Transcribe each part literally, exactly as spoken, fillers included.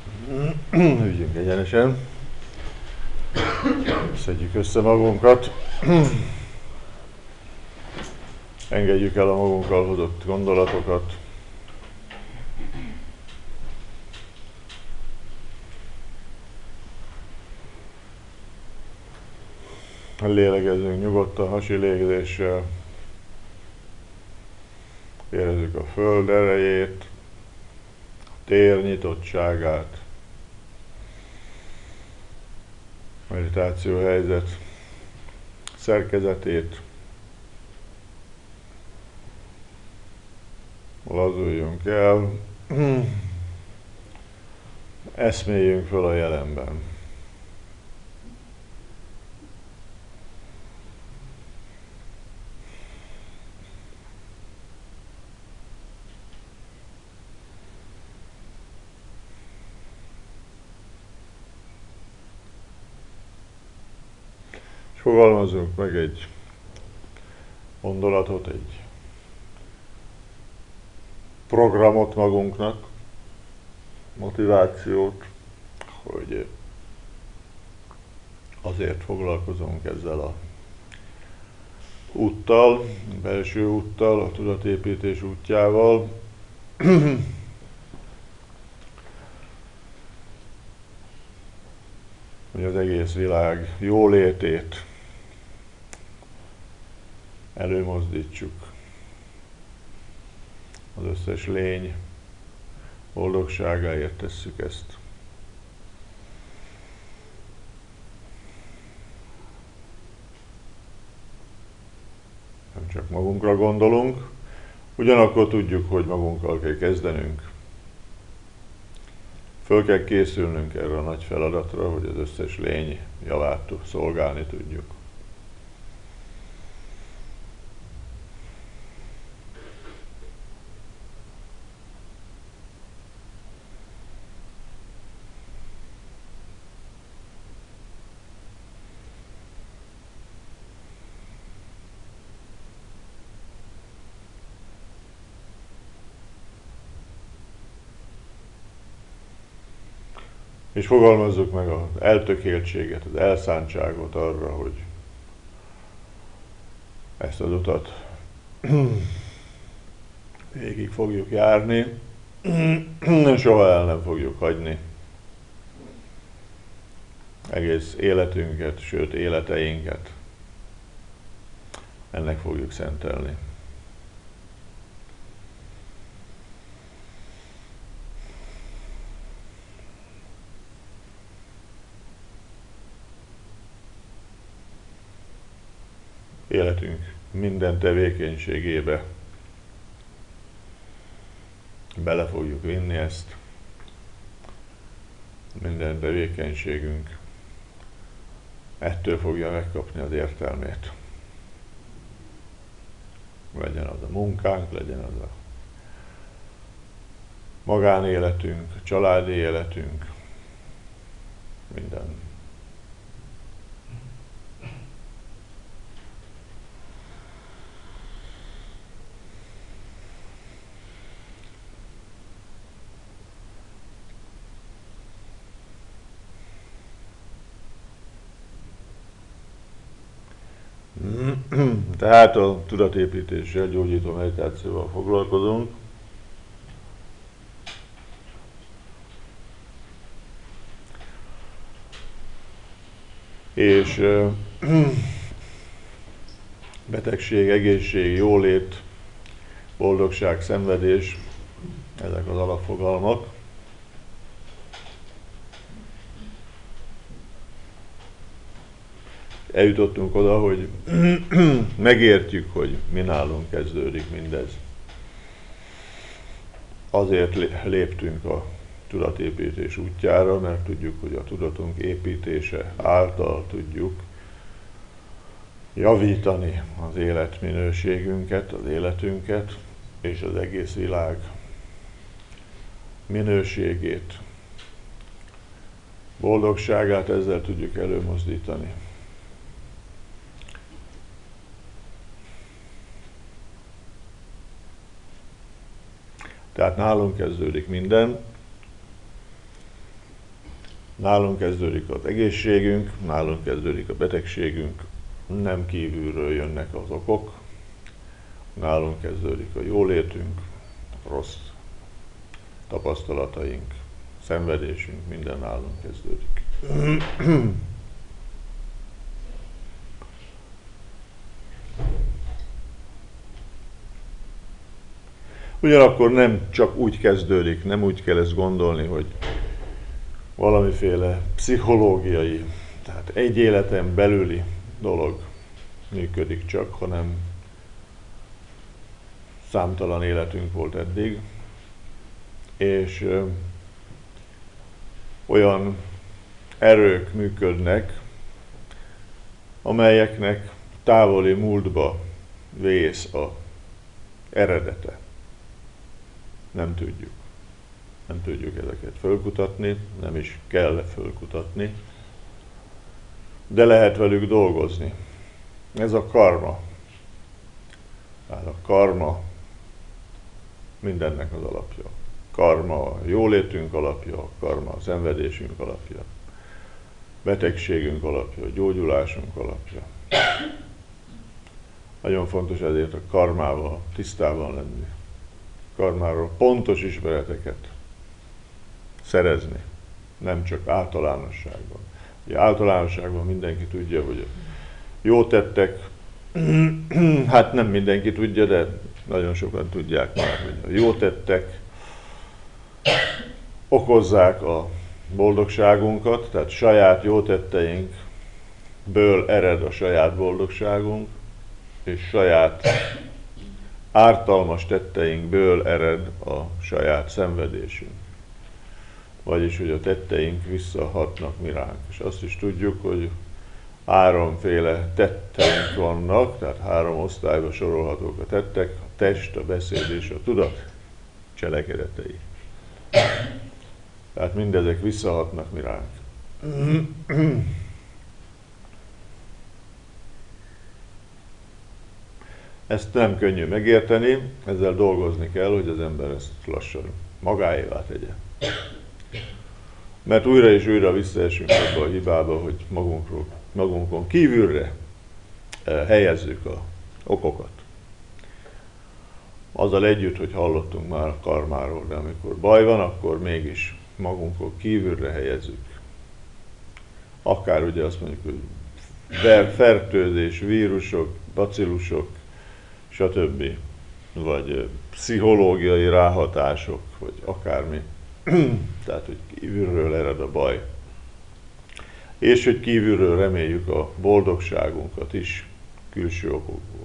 Ügyünk egyenesen. Szedjük össze magunkat. Engedjük el a magunkkal hozott gondolatokat. Lélegezünk nyugodtan hasi légzéssel. Érezzük a föld erejét, a tér nyitottságát, meditáció helyzet szerkezetét. Lazuljunk el, eszméljünk föl a jelenben. És fogalmazzunk meg egy gondolatot, egy programot magunknak, motivációt, hogy azért foglalkozunk ezzel a úttal, a belső úttal, a tudatépítés útjával, hogy az egész világ jólétét előmozdítsuk. Az összes lény boldogságáért tesszük ezt. Nem csak magunkra gondolunk, ugyanakkor tudjuk, hogy magunkkal kell kezdenünk. Föl kell készülnünk erre a nagy feladatra, hogy az összes lény javát szolgálni tudjuk. És fogalmazzuk meg az eltökéltséget, az elszántságot arra, hogy ezt az utat végig fogjuk járni, soha el nem fogjuk hagyni. Egész életünket, sőt életeinket ennek fogjuk szentelni. Életünk minden tevékenységébe bele fogjuk vinni ezt. Minden tevékenységünk ettől fogja megkapni az értelmét. Legyen az a munkánk, legyen az a magánéletünk, családi életünk, minden. Tehát a tudatépítéssel, gyógyító meditációval foglalkozunk. És betegség, egészség, jólét, boldogság, szenvedés, ezek az alapfogalmak. Eljutottunk oda, hogy megértjük, hogy mi nálunk kezdődik mindez. Azért léptünk a tudatépítés útjára, mert tudjuk, hogy a tudatunk építése által tudjuk javítani az életminőségünket, az életünket, és az egész világ minőségét, boldogságát ezzel tudjuk előmozdítani. Tehát nálunk kezdődik minden, Nálunk kezdődik az egészségünk, nálunk kezdődik a betegségünk, nem kívülről jönnek az okok, nálunk kezdődik a jólétünk, a rossz tapasztalataink, szenvedésünk, minden nálunk kezdődik. Ugyanakkor nem csak úgy kezdődik, nem úgy kell ezt gondolni, hogy valamiféle pszichológiai, tehát egy életen belüli dolog működik csak, hanem számtalan életünk volt eddig, és ö, olyan erők működnek, amelyeknek távoli múltba vész a eredete. Nem tudjuk. Nem tudjuk ezeket fölkutatni, nem is kell fölkutatni, de lehet velük dolgozni. Ez a karma. Tehát a karma mindennek az alapja. Karma a jólétünk alapja, karma a szenvedésünk alapja, betegségünk alapja, gyógyulásunk alapja. Nagyon fontos ezért a karmával tisztában lenni. Karmáról pontos ismereteket szerezni, nem csak általánosságban. Ugye általánosságban mindenki tudja, hogy jó tettek, hát nem mindenki tudja, de nagyon sokan tudják már, hogy a jó tettek okozzák a boldogságunkat, tehát saját jó tetteinkből ered a saját boldogságunk, és saját ártalmas tetteinkből ered a saját szenvedésünk. Vagyis, hogy a tetteink visszahatnak mi ránk. És azt is tudjuk, hogy háromféle tetteink vannak, tehát három osztályba sorolhatók a tettek, a test, a beszéd és a tudat cselekedetei. Tehát mindezek visszahatnak mi ránk. Ezt nem könnyű megérteni, ezzel dolgozni kell, hogy az ember ezt lassan magáévá tegye. Mert újra és újra visszaesünk abba a hibába, hogy magunkról, magunkon kívülre helyezzük a okokat. Azzal együtt, hogy hallottunk már a karmáról, de amikor baj van, akkor mégis magunkon kívülre helyezzük. Akár ugye azt mondjuk, hogy fertőzés, vírusok, bacillusok, stb. Vagy pszichológiai ráhatások, vagy akármi. Tehát, hogy kívülről ered a baj. És hogy kívülről reméljük a boldogságunkat is, külső okokból.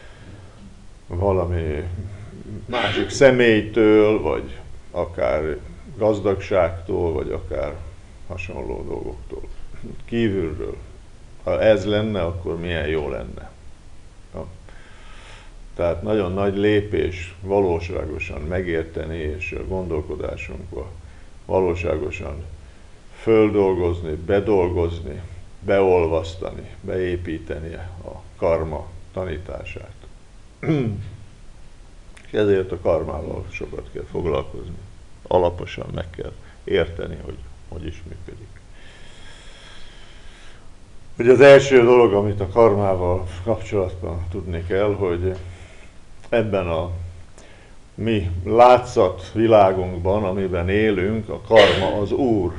Valami másik személytől, vagy akár gazdagságtól, vagy akár hasonló dolgoktól. Kívülről. Ha ez lenne, akkor milyen jó lenne. Ja. Tehát nagyon nagy lépés valóságosan megérteni, és a gondolkodásunkba valóságosan földolgozni, bedolgozni, beolvasztani, beépíteni a karma tanítását. És ezért a karmával sokat kell foglalkozni. Alaposan meg kell érteni, hogy hogy is működik. Ugye az első dolog, amit a karmával kapcsolatban tudni kell, hogy ebben a mi látszat világunkban, amiben élünk, a karma az Úr.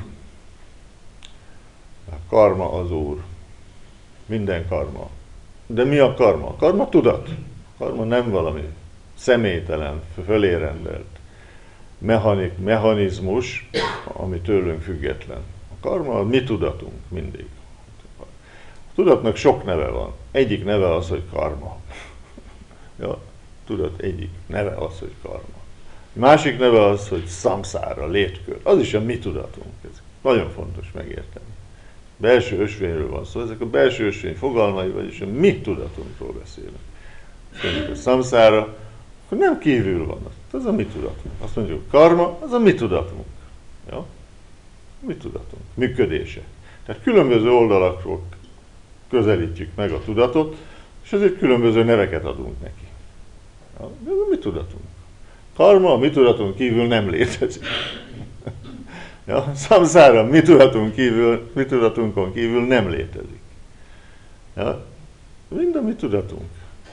A karma az Úr. Minden karma. De mi a karma? A karma tudat. A karma nem valami személytelen, fölérendelt mechanik, mechanizmus, ami tőlünk független. A karma a mi tudatunk mindig. A tudatnak sok neve van. Egyik neve az, hogy karma. Ja, tudat egyik neve az, hogy karma. A másik neve az, hogy szamszára, létkör. Az is a mi tudatunk. Ez nagyon fontos megérteni. Belső ösvényről van szó. Ezek a belső ösvény fogalmai, vagyis a mi tudatunkról beszélünk. Azt mondjuk, hogy szamszára, akkor nem kívül van. Az a mi tudatunk. Azt mondjuk, hogy karma, az a mi tudatunk. Ja? Mi tudatunk. Működése. Tehát különböző oldalakról közelítjük meg a tudatot, és ezért különböző neveket adunk neki. Ja? Ez a mi tudatunk. Karma a mi tudatunk kívül nem létezik. Ja? Szamszára mi tudatunk kívül, mi tudatunkon kívül nem létezik. Ja? Mind a mi tudatunk.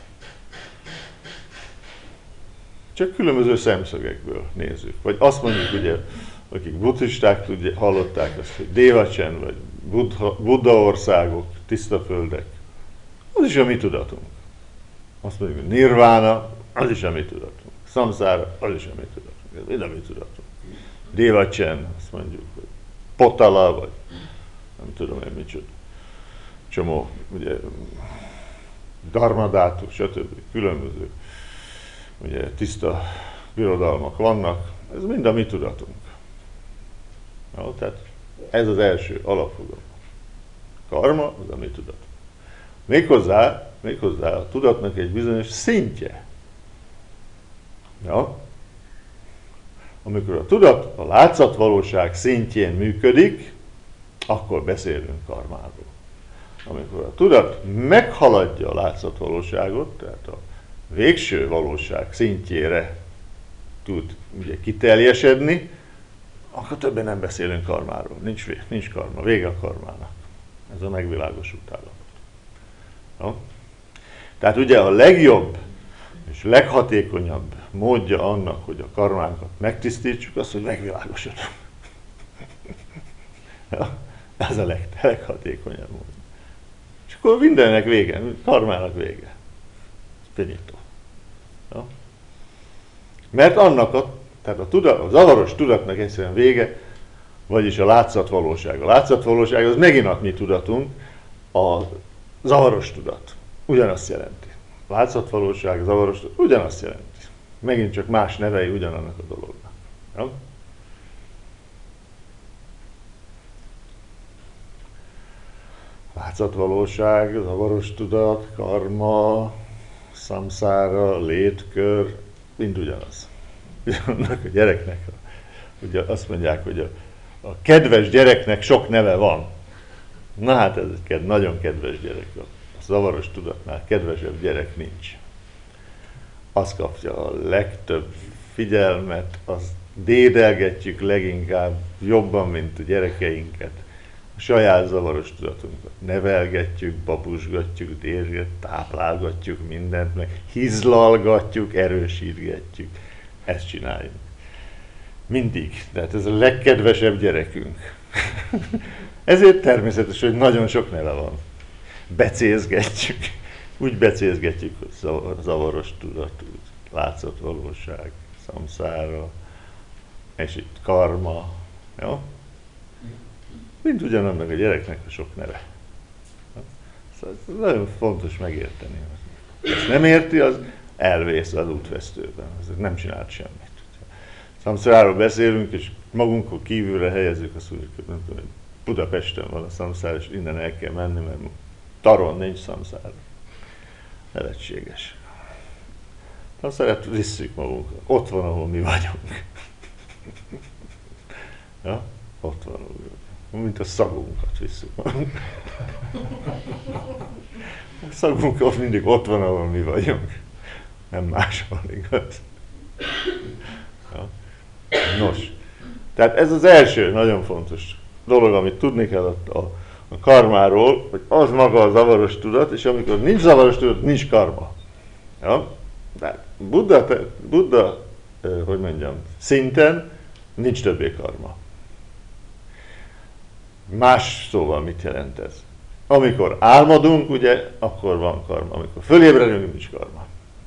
Csak különböző szemszögekből nézzük. Vagy azt mondjuk, ugye, akik buddhisták tudják, hallották azt, hogy Devachan, vagy Buddha, Buddha országok, tiszta földek, az is a mi tudatunk. Azt mondjuk, hogy Nirvana, az is a mi tudatunk. Szamszára, az is a mi tudatunk. Ez mind a mi tudatunk. Devachan, azt mondjuk, hogy Potala, vagy nem tudom én micsoda. Csomó, ugye, Dharmadátu, stb. Különböző, ugye, tiszta birodalmak vannak. Ez mind a mi tudatunk. No, tehát ez az első alapfogalom. Karma, az a mi tudatunk. Méghozzá, méghozzá a tudatnak egy bizonyos szintje. Ja? Amikor a tudat a látszatvalóság szintjén működik, akkor beszélünk karmáról. Amikor a tudat meghaladja a látszatvalóságot, tehát a végső valóság szintjére tud ugye kiteljesedni, akkor többé nem beszélünk karmáról. Nincs, nincs karma, vége a karmának. Ez a megvilágosult állapot. No? Tehát ugye a legjobb és leghatékonyabb módja annak, hogy a karmánkat megtisztítsuk, az, hogy megvilágosodunk. Ja? Ez a leg, leghatékonyabb mód. És akkor mindennek vége, karmának vége. Finito. Ja? Mert annak a, tehát a, tudat, a zavaros tudatnak egyszerűen vége, vagyis a látszatvalóság. A látszatvalóság az megint a mi tudatunk, a zavaros tudat. Ugyanazt jelenti. Látszatvalóság, zavaros tudat, ugyanazt jelenti. Megint csak más nevei ugyanannak a dolognak. Ja? Látszatvalóság, zavaros tudat, karma, szamszára, létkör, mind ugyanaz. Annak a gyereknek, ugye azt mondják, hogy a, a kedves gyereknek sok neve van. Na hát ez egy nagyon kedves gyerek. A zavaros tudatnál kedvesebb gyerek nincs. Az kapja a legtöbb figyelmet, azt dédelgetjük leginkább jobban, mint a gyerekeinket. A saját zavaros tudatunkat nevelgetjük, babusgatjuk, dérget, táplálgatjuk mindent, meg hizlalgatjuk, erősítgetjük. Ezt csináljuk. Mindig. Tehát ez a legkedvesebb gyerekünk. Ezért természetes, hogy nagyon sok neve van. Becézgetjük. Úgy becézgetjük, hogy zavaros tudat, látszatvalóság, szamszára, és itt karma. Jó? Mind ugyanannak a gyereknek a sok neve. Szóval ez nagyon fontos megérteni. Ezt nem érti, az elvész az útvesztőben. Ez nem csinált semmit. Szamszáráról beszélünk, és magunkon kívülre helyezzük azt, hogy nem tudom, Budapesten van a szamszár, és innen el kell menni, mert Taron nincs szamszár. Nevetséges. Szamszárát visszük magunkat. Ott van, ahol mi vagyunk. Ja? Ott van, ahol mi vagyunk. Mint a szagunkat visszük magunkat. A szagunk ott mindig ott van, ahol mi vagyunk. Nem máshol, igaz? Ja. Nos, tehát ez az első nagyon fontos dolog, amit tudni kell a, a, a karmáról, hogy az maga a zavaros tudat, és amikor nincs zavaros tudat, nincs karma. Ja? De Buddha, Buddha, hogy mondjam, szinten nincs többé karma. Más szóval mit jelent ez? Amikor álmodunk, ugye, akkor van karma. Amikor fölébredünk, nincs karma.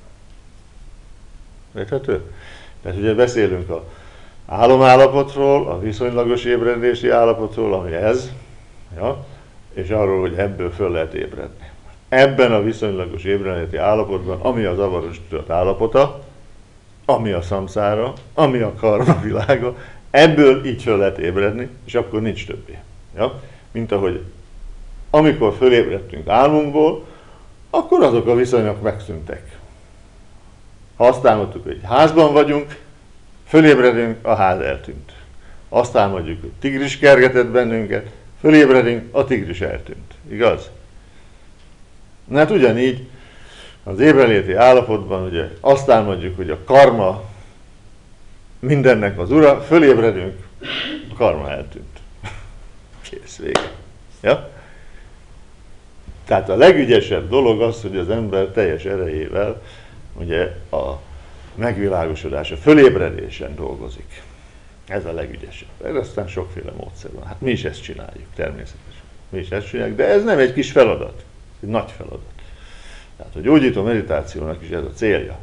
Érthető? Tehát ugye beszélünk a álomállapotról, a viszonylagos ébredési állapotról, ami ez, ja, és arról, hogy ebből föl lehet ébredni. Ebben a viszonylagos ébredési állapotban, ami a zavaros tudat állapota, ami a szamszára, ami a karma világa, ebből így föl lehet ébredni, és akkor nincs többé. Ja? Mint ahogy amikor fölébredtünk álmunkból, akkor azok a viszonyok megszűntek. Ha azt álmodtuk, hogy házban vagyunk, fölébredünk, a ház eltűnt. Azt álmodjuk, hogy tigris kergetett bennünket, fölébredünk, a tigris eltűnt. Igaz? Na hát ugyanígy az ébrenléti állapotban ugye azt álmodjuk, hogy a karma mindennek az ura, fölébredünk, a karma eltűnt. Kész, vége. Ja? Tehát a legügyesebb dolog az, hogy az ember teljes erejével ugye a megvilágosodás, a fölébredésen dolgozik. Ez a legügyesebb. Ez aztán sokféle módszer van. Hát mi is ezt csináljuk, természetesen. Mi is ezt csináljuk, de ez nem egy kis feladat, egy nagy feladat. Tehát a gyógyító meditációnak is ez a célja.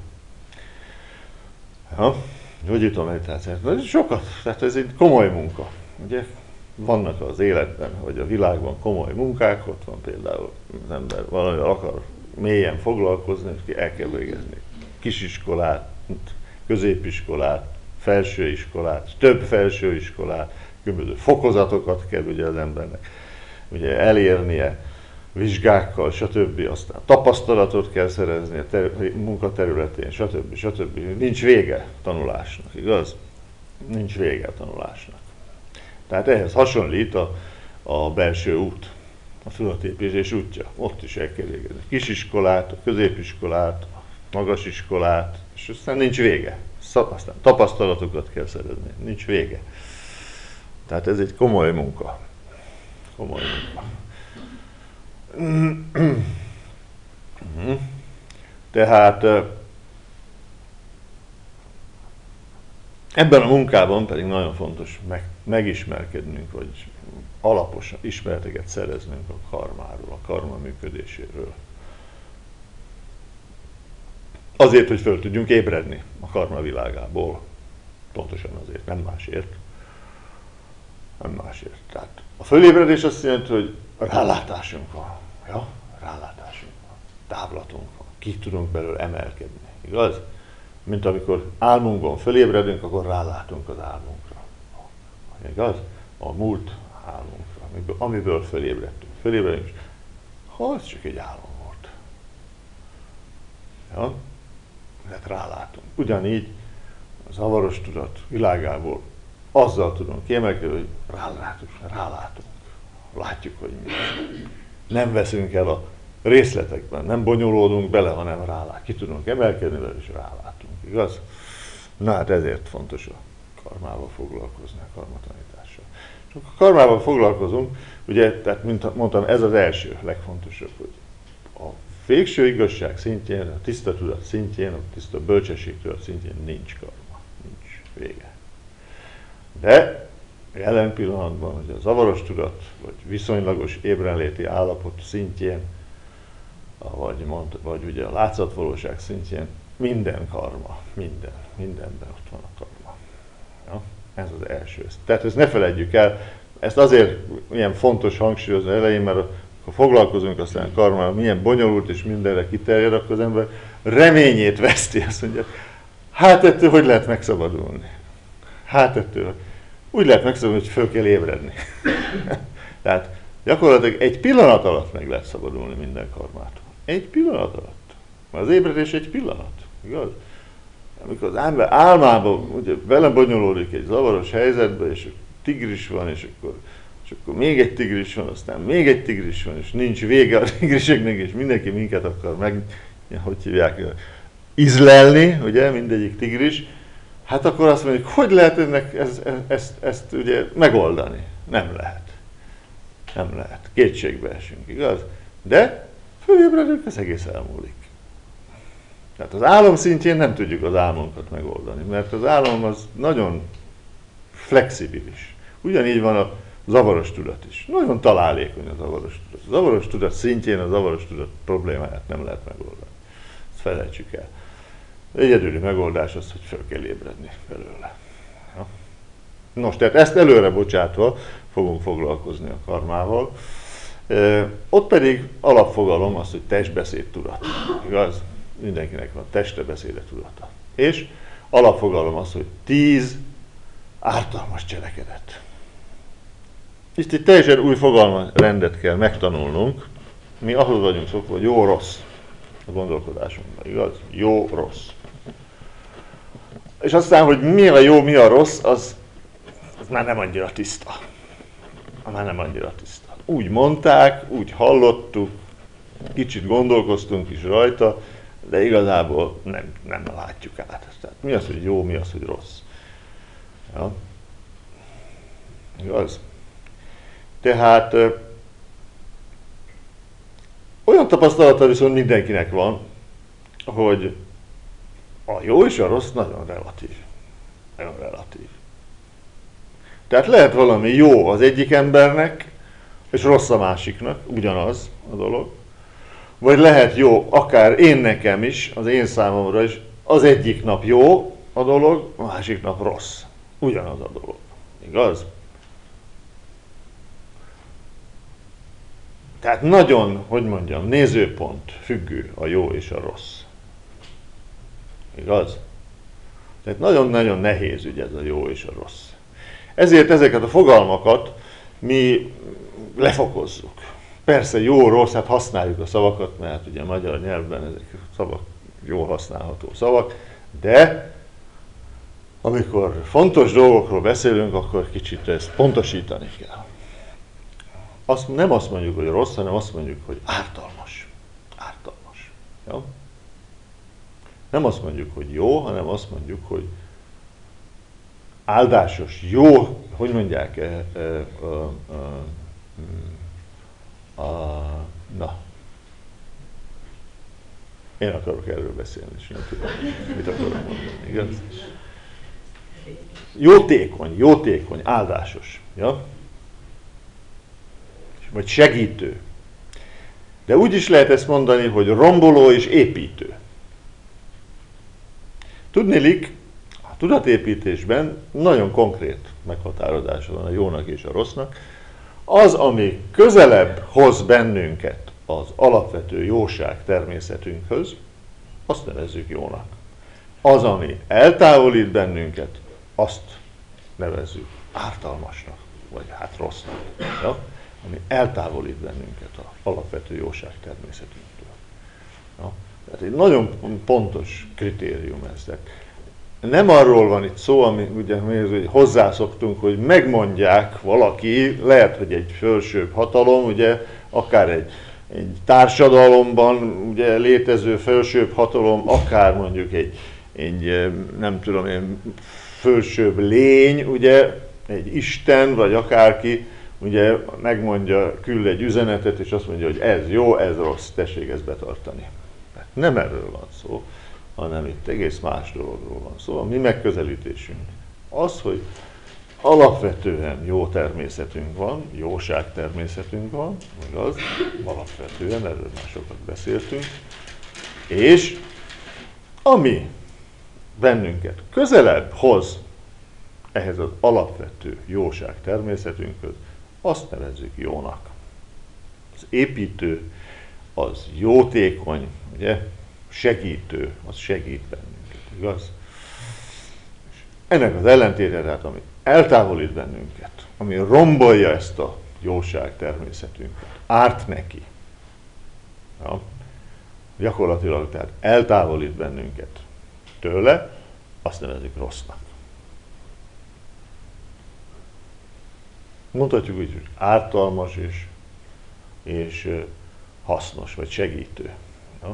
Ja, gyógyító meditáció. Sokat, tehát ez egy komoly munka. Ugye vannak az életben, vagy a világban komoly munkák, ott van például az ember valamivel akar mélyen foglalkozni, és el kell végezni kisiskolát, középiskolát, felsőiskolát, több felsőiskolát, különböző fokozatokat kell ugye az embernek ugye elérnie, vizsgákkal, stb. Aztán tapasztalatot kell szerezni a ter- munkaterületén, stb. stb. Nincs vége tanulásnak, igaz? Nincs vége a tanulásnak. Tehát ehhez hasonlít a, a belső út, a tudatépítés útja. Ott is el kell végezni. Kisiskolát, a középiskolát, a magasiskolát, és aztán nincs vége. Aztán tapasztalatokat kell szerezni, nincs vége. Tehát ez egy komoly munka. Komoly munka. Tehát ebben a munkában pedig nagyon fontos meg, megismerkednünk, vagy alapos ismereteket szereznünk a karmáról, a karma működéséről. Azért, hogy föl tudjunk ébredni a karma világából. Pontosan azért, nem másért. Nem másért. Tehát a fölébredés azt jelenti, hogy rálátásunk van. Ja? Rálátásunk van. Távlatunk van. Ki tudunk belőle emelkedni. Igaz? Mint amikor álmunkban fölébredünk, akkor rálátunk az álmunkra. Igaz? A múlt álmunkra, amiből fölébredtünk. Fölébredünk, és ha ez csak egy álom volt. Ja? Tehát rálátunk. Ugyanígy a zavaros tudat világából azzal tudunk kiemelkedni, hogy rálátunk, rálátunk. Látjuk, hogy mi. Nem veszünk el a részletekben, nem bonyolódunk bele, hanem rálát. Ki tudunk emelkedni vele, és rálátunk. Igaz? Na hát ezért fontos a karmával foglalkozni, a karmatanítással. És akkor a karmával foglalkozunk, ugye, tehát mint mondtam, ez az első legfontosabb, hogy a végső igazság szintjén, a tiszta tudat szintjén, a tiszta bölcsesség tudat szintjén nincs karma, nincs vége. De jelen pillanatban, hogy a zavaros tudat, vagy viszonylagos ébrenléti állapot szintjén, vagy, mond, vagy ugye a látszatvalóság szintjén, minden karma, minden, mindenben ott van a karma. Ja? Ez az első. Tehát ezt ne feledjük el, ezt azért ilyen fontos hangsúlyozni elején, mert ha foglalkozunk aztán karmával, milyen bonyolult és mindenre kiterjed, akkor az ember reményét veszti, azt mondja, hát ettől hogy lehet megszabadulni? Hát ettől úgy lehet megszabadulni, hogy föl kell ébredni. Tehát gyakorlatilag egy pillanat alatt meg lehet szabadulni minden karmától. Egy pillanat alatt. Mert az ébredés egy pillanat, igaz? Amikor az ember álmában ugye belebonyolódik egy zavaros helyzetbe, és tigris van, és akkor, és akkor még egy tigris van, aztán még egy tigris van, és nincs vége a tigriseknek, és mindenki minket akar meg, hogy hívják, izlelni, ugye, mindegyik tigris, hát akkor azt mondjuk, hogy lehet ennek ezt, ezt, ezt ugye megoldani? Nem lehet. Nem lehet. Kétségbe esünk, igaz? De fölébredünk, ez egész elmúlik. Tehát az álom szintjén nem tudjuk az álmunkat megoldani, mert az álom az nagyon flexibilis. Ugyanígy van a zavaros tudat is. Nagyon találékony a zavaros tudat. A zavaros tudat szintjén a zavaros tudat problémáját nem lehet megoldani. Ezt felejtsük el. Egyedüli megoldás az, hogy föl kell ébredni belőle. Ja. Nos, tehát ezt előre bocsátva fogunk foglalkozni a karmával. E, ott pedig alapfogalom az, hogy testbeszéd tudat. Igaz? Mindenkinek van teste, beszéde tudata. És alapfogalom az, hogy tíz ártalmas cselekedet. Itt egy teljesen új fogalomrendet kell megtanulnunk. Mi ahhoz vagyunk szokva, hogy jó-rossz a gondolkodásunkban, igaz? Jó-rossz. És aztán, hogy mi a jó, mi a rossz, az, az már nem annyira tiszta. Már nem annyira tiszta. Úgy mondták, úgy hallottuk, kicsit gondolkoztunk is rajta, de igazából nem, nem látjuk át. Tehát mi az, hogy jó, mi az, hogy rossz. Ja. Igaz? Tehát olyan tapasztalata viszont mindenkinek van, hogy a jó és a rossz nagyon relatív. Nagyon relatív. Tehát lehet valami jó az egyik embernek, és rossz a másiknak, ugyanaz a dolog. Vagy lehet jó akár én nekem is, az én számomra is, az egyik nap jó a dolog, a másik nap rossz. Ugyanaz a dolog. Igaz? Tehát nagyon, hogy mondjam, nézőpont függő a jó és a rossz. Igaz? Tehát nagyon-nagyon nehéz ügy ez a jó és a rossz. Ezért ezeket a fogalmakat mi lefokozzuk. Persze jó, rossz, hát használjuk a szavakat, mert ugye a magyar nyelvben ezek a szavak jól használható szavak, de amikor fontos dolgokról beszélünk, akkor kicsit ezt pontosítani kell. Azt, nem azt mondjuk, hogy rossz, hanem azt mondjuk, hogy ártalmas. Ártalmas. Ja? Nem azt mondjuk, hogy jó, hanem azt mondjuk, hogy áldásos, jó, hogy mondják, e, e, e, e, a, na, én akarok erről beszélni, és nem tudom, mit akarok mondani, igaz? Jótékony, jótékony, áldásos, ja? Vagy segítő. De úgy is lehet ezt mondani, hogy romboló és építő. Tudniillik, a tudatépítésben nagyon konkrét meghatározása van a jónak és a rossznak. Az, ami közelebb hoz bennünket az alapvető jóság természetünkhöz, azt nevezzük jónak. Az, ami eltávolít bennünket, azt nevezzük ártalmasnak, vagy hát rossznak. Ja? Ami eltávolít bennünket az alapvető jóság természetünktől. Ja? Tehát egy nagyon pontos kritérium ez. Tehát nem arról van itt szó, ami ugye mi hozzászoktunk, hogy megmondják valaki, lehet, hogy egy felsőbb hatalom, ugye akár egy, egy társadalomban ugye létező felsőbb hatalom, akár mondjuk egy, egy nem tudom én, felsőbb lény, ugye egy isten, vagy akárki, ugye megmondja, küld egy üzenetet, és azt mondja, hogy ez jó, ez rossz, tessék ezt betartani. Nem erről van szó, hanem itt egész más dologról van szó. A mi megközelítésünk az, hogy alapvetően jó természetünk van, jóság természetünk van, igaz? Alapvetően, erről már sokat beszéltünk, és ami bennünket közelebb hoz ehhez az alapvető jóság természetünkhöz, azt nevezzük jónak. Az építő, az jótékony, ugye, segítő, az segít bennünket, igaz? És ennek az ellentéte, tehát ami eltávolít bennünket, ami rombolja ezt a jóság természetünket, árt neki, ja? Gyakorlatilag tehát eltávolít bennünket tőle, azt nevezzük rossznak. Mondhatjuk úgy, hogy ártalmas és, és hasznos, vagy segítő. Ja?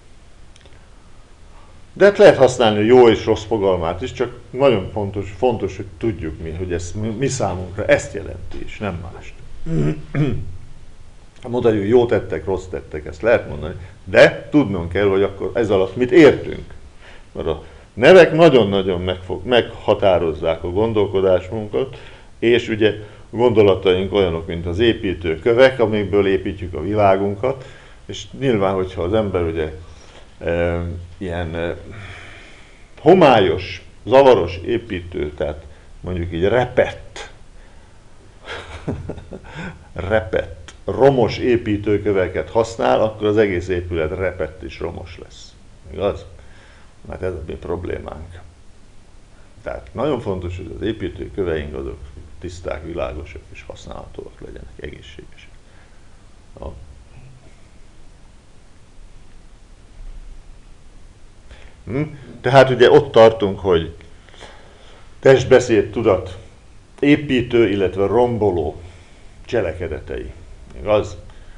De hát lehet használni a jó és rossz fogalmát is, csak nagyon fontos, fontos hogy tudjuk mi, hogy ez mi számunkra ezt jelenti, és nem mást. Mondhatjuk, hogy jó tettek, rossz tettek, ezt lehet mondani, de tudnunk kell, hogy akkor ez alatt mit értünk. Mert a nevek nagyon-nagyon megfog, meghatározzák a gondolkodásmunkat, és ugye gondolataink olyanok, mint az építőkövek, amikből építjük a világunkat, és nyilván, hogyha az ember ugye e, ilyen e, homályos, zavaros építő, tehát mondjuk így repett, repett, romos építőköveket használ, akkor az egész épület repett és romos lesz. Igaz? Mert ez a mi problémánk. Tehát nagyon fontos, hogy az építőköveink azok tiszták, világosak és használhatóak legyenek, egészségesek. Ja. Hm? Tehát ugye ott tartunk, hogy testbeszéd, tudat, építő, illetve romboló cselekedetei. Igaz?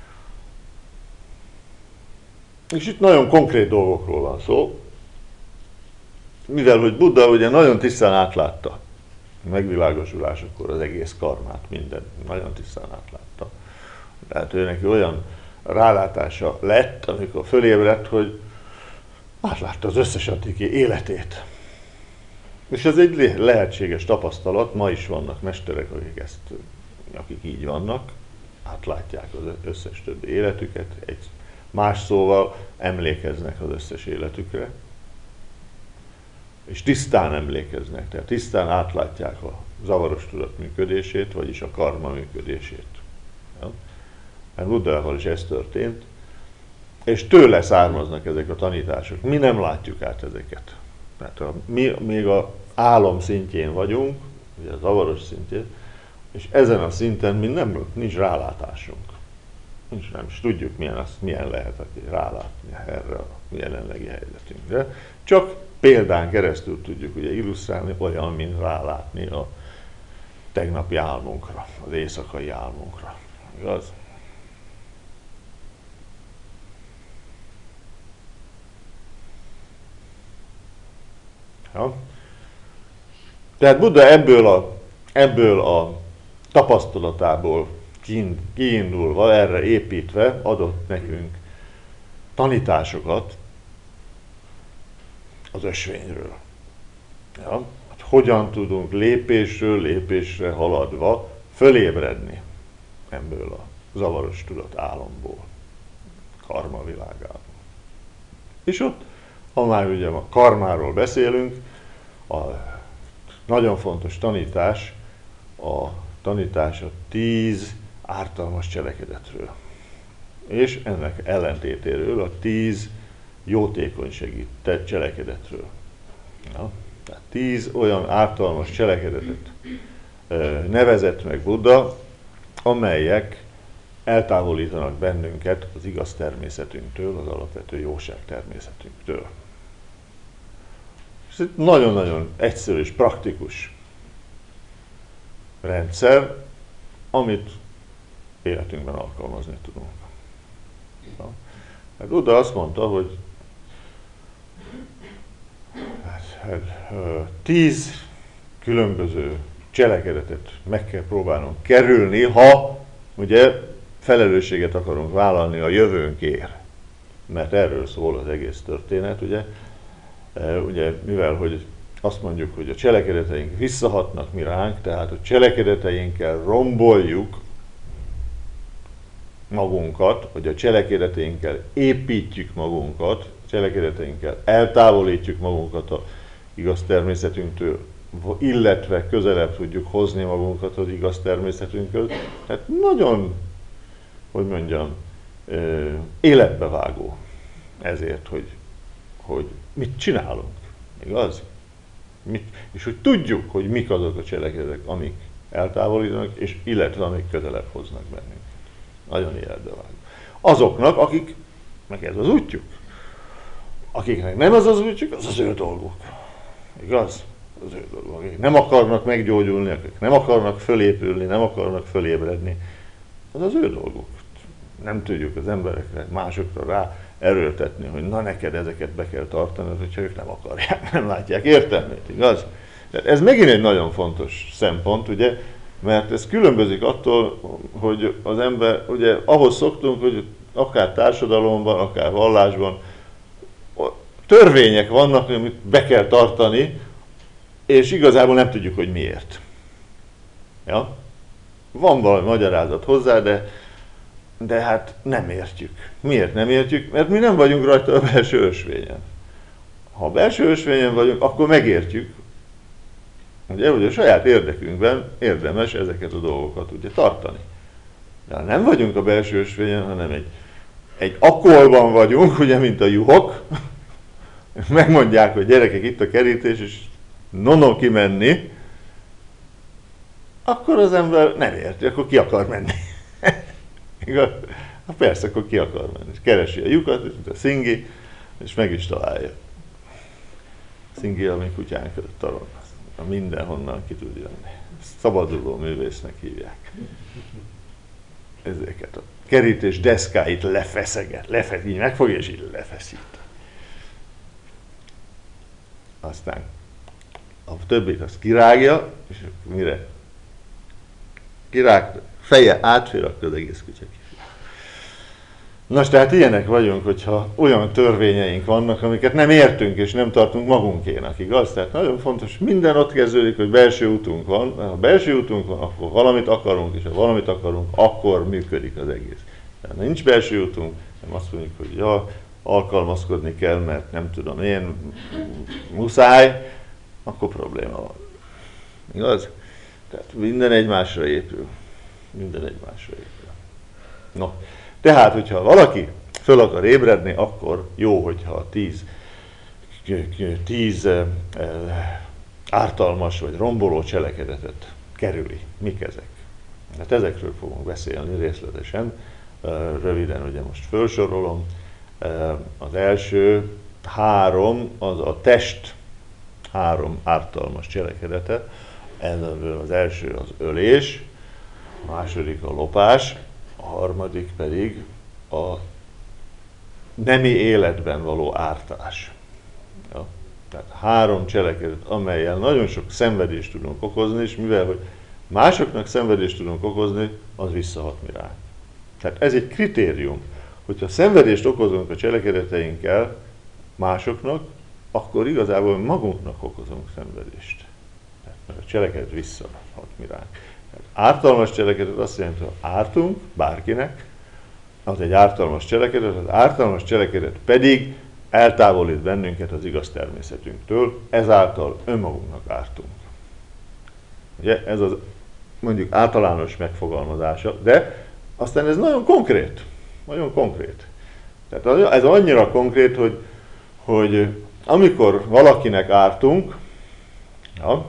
És itt nagyon konkrét dolgokról van szó, mivel hogy Buddha ugye nagyon tisztán átlátta, megvilágosulásakor az egész karmát, minden nagyon tisztán átlátta. Tehát ő neki olyan rálátása lett, amikor fölébredt, hogy átlátta az összes addigi életét. És ez egy lehetséges tapasztalat, ma is vannak mesterek, akik, ezt, akik így vannak, átlátják az összes többi életüket, egy más szóval emlékeznek az összes életükre, és tisztán emlékeznek, tehát tisztán átlátják a zavaros tudat működését, vagyis a karma működését. Ja? Mert Buddhával is ez történt, és tőle származnak ezek a tanítások. Mi nem látjuk át ezeket. Tehát a, mi még a álom szintjén vagyunk, ugye a zavaros szintjén, és ezen a szinten mi nem, nincs rálátásunk. Nincs, nem is tudjuk, milyen, azt, milyen lehet rálátni erre a jelenlegi helyzetünkre. Csak példán keresztül tudjuk ugye illusztrálni, olyan, mint rálátni a tegnapi álmunkra, az éjszakai álmunkra. Igaz? Ja. Tehát Buddha ebből a, ebből a tapasztalatából kiindulva, erre építve adott nekünk tanításokat az ösvényről. Ja? Hát hogyan tudunk lépésről lépésre haladva fölébredni ebből a zavaros tudat álomból, karma világából. És ott, ha már ugye a karmáról beszélünk, a nagyon fontos tanítás, a tanítás a tíz ártalmas cselekedetről. És ennek ellentétéről, a tíz jótékonysági cselekedetről. Ja, tehát tíz olyan ártalmas cselekedetet nevezett meg Buddha, amelyek eltávolítanak bennünket az igaz természetünktől, az alapvető jóság természetünktől. Ez egy nagyon-nagyon egyszerű és praktikus rendszer, amit életünkben alkalmazni tudunk. Hát Buddha azt mondta, hogy hát, hát, tíz különböző cselekedetet meg kell próbálnunk kerülni, ha ugye felelősséget akarunk vállalni a jövőnkért. Mert erről szól az egész történet, ugye? Ugye, mivel hogy azt mondjuk, hogy a cselekedeteink visszahatnak mi ránk, tehát a cselekedeteinkkel romboljuk magunkat, vagy a cselekedeteinkkel építjük magunkat, a cselekedeteinkkel eltávolítjuk magunkat az igaz természetünktől, illetve közelebb tudjuk hozni magunkat az igaz természetünkhöz. Tehát nagyon, hogy mondjam, életbevágó ezért, hogy, hogy mit csinálunk, igaz? Mit, és hogy tudjuk, hogy mik azok a cselekedetek, amik eltávolítanak, és illetve amik közelebb hoznak bennünket. Nagyon életbevágó. Azoknak, akik, meg ez az útjuk, akiknek nem ez az útjuk, az az ő dolguk. Igaz? Az ő dolguk. Akik nem akarnak meggyógyulni, akik nem akarnak fölépülni, nem akarnak fölébredni, az az ő dolguk. Nem tudjuk az emberekre, másokra rá erőltetni, hogy na neked ezeket be kell tartani, hogyha ők nem akarják, nem látják értelmét, igaz? Tehát ez megint egy nagyon fontos szempont, ugye, mert ez különbözik attól, hogy az ember, ugye ahhoz szoktunk, hogy akár társadalomban, akár vallásban törvények vannak, amit be kell tartani, és igazából nem tudjuk, hogy miért. Ja? Van valami magyarázat hozzá, de de hát nem értjük. Miért nem értjük? Mert mi nem vagyunk rajta a belső ösvényen. Ha a belső ösvényen vagyunk, akkor megértjük, ugye, hogy a saját érdekünkben érdemes ezeket a dolgokat ugye tartani. De ha nem vagyunk a belső ösvényen, hanem egy, egy akolban vagyunk, ugye, mint a juhok, megmondják, hogy gyerekek, itt a kerítés, és nono kimenni, akkor az ember nem érti, akkor ki akar menni. Igaz? Hát persze, akkor ki akar menni. És keresi a lyukat, mint a Szingi, és meg is találja. Szingi a mi kutyánk a taron. Mindenhonnan ki tud jönni. Szabaduló művésznek hívják. Ezeket a kerítés deszkáit lefeszeget, lefesz, így megfogja, és így lefeszít. Aztán a többit azt kirágja, és mire kirág, feje átfér, akkor az egész kutya kifér. Nos, tehát ilyenek vagyunk, hogyha olyan törvényeink vannak, amiket nem értünk és nem tartunk magunkénak, igaz? Tehát nagyon fontos, minden ott kezdődik, hogy belső útunk van, ha belső útunk van, akkor valamit akarunk, és ha valamit akarunk, akkor működik az egész. Tehát ha nincs belső útunk, nem azt mondjuk, hogy ja, alkalmazkodni kell, mert nem tudom én, muszáj, akkor probléma van. Igaz? Tehát minden egymásra épül. Minden egymásra épül. No, tehát, hogyha valaki föl akar ébredni, akkor jó, hogyha tíz, tíz eh, ártalmas vagy romboló cselekedetet kerüli. Mik ezek? Hát ezekről fogunk beszélni részletesen. Röviden ugye most felsorolom. Az első három, az a test három ártalmas cselekedete. Ebből az első az ölés, a második a lopás, a harmadik pedig a nemi életben való ártás. Ja? Tehát három cselekedet, amellyel nagyon sok szenvedést tudunk okozni, és mivel hogy másoknak szenvedést tudunk okozni, az visszahat mi rá. Tehát ez egy kritérium, hogyha szenvedést okozunk a cselekedeteinkkel másoknak, akkor igazából magunknak okozunk szenvedést. Mert a cselekedet visszahat mi rá. Ártalmas cselekedet azt jelenti, hogy ártunk bárkinek, az egy ártalmas cselekedet, az ártalmas cselekedet pedig eltávolít bennünket az igaz természetünktől, ezáltal önmagunknak ártunk. Ugye ez az mondjuk általános megfogalmazása, de aztán ez nagyon konkrét, nagyon konkrét. Tehát ez annyira konkrét, hogy, hogy amikor valakinek ártunk, ja,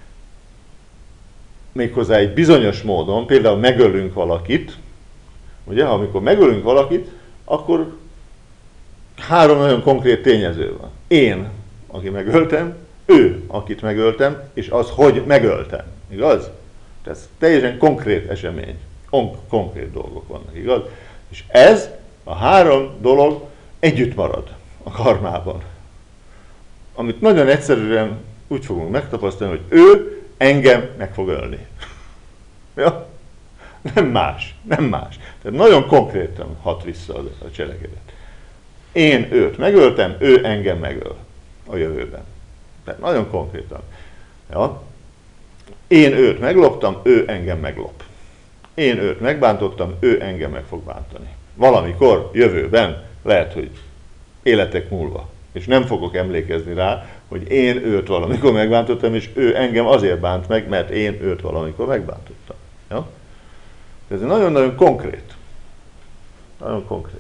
méghozzá egy bizonyos módon, például megölünk valakit, ugye, ha amikor megölünk valakit, akkor három nagyon konkrét tényező van. Én, aki megöltem, ő, akit megöltem, és az, hogy megöltem. Igaz? Ez teljesen konkrét esemény. Konkrét dolgok vannak, igaz? És ez, a három dolog együtt marad a karmában. Amit nagyon egyszerűen úgy fogunk megtapasztalni, hogy ő engem meg fog ölni. Ja? Nem más, nem más. Tehát nagyon konkrétan hat vissza a cselekedet. Én őt megöltem, ő engem megöl a jövőben. Tehát nagyon konkrétan. Ja? Én őt megloptam, ő engem meglop. Én őt megbántottam, ő engem meg fog bántani. Valamikor, jövőben, lehet, hogy életek múlva. És nem fogok emlékezni rá, hogy én őt valamikor megbántottam, és ő engem azért bánt meg, mert én őt valamikor megbántottam. Ja? Ez nagyon-nagyon konkrét. Nagyon konkrét.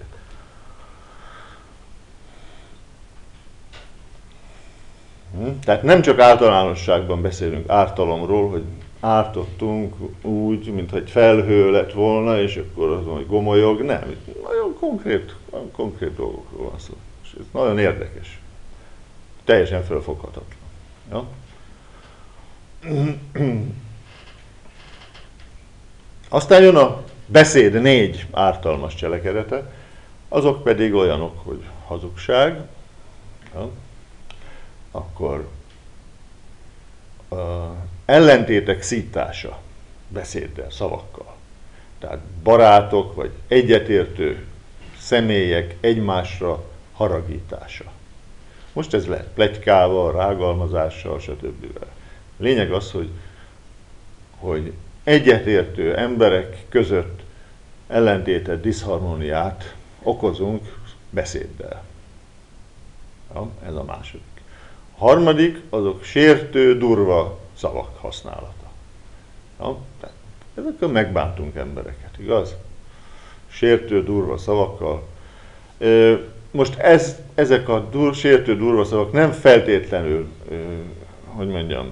Tehát nem csak általánosságban beszélünk ártalomról, hogy ártottunk úgy, mintha egy felhő lett volna, és akkor az hogy gomolyog. Nem, nagyon konkrét, nagyon konkrét dolgokról van szó. És ez nagyon érdekes. Teljesen felfoghatatlan. Ja? Aztán jön a beszéd négy ártalmas cselekedete, azok pedig olyanok, hogy hazugság, ja? Akkor uh, ellentétek szítása beszéddel, szavakkal. Tehát barátok vagy egyetértő személyek egymásra haragítása. Most ez lehet pletykával, rágalmazással, stb. Lényeg az, hogy, hogy egyetértő emberek között ellentétet, diszharmóniát okozunk beszéddel. Ja, ez a második. A harmadik, azok sértő, durva szavak használata. Ja, ezekkel megbántunk embereket, igaz? Sértő, durva szavakkal. Most ez, ezek a dur, sértő, durva szavak nem feltétlenül, hogy mondjam,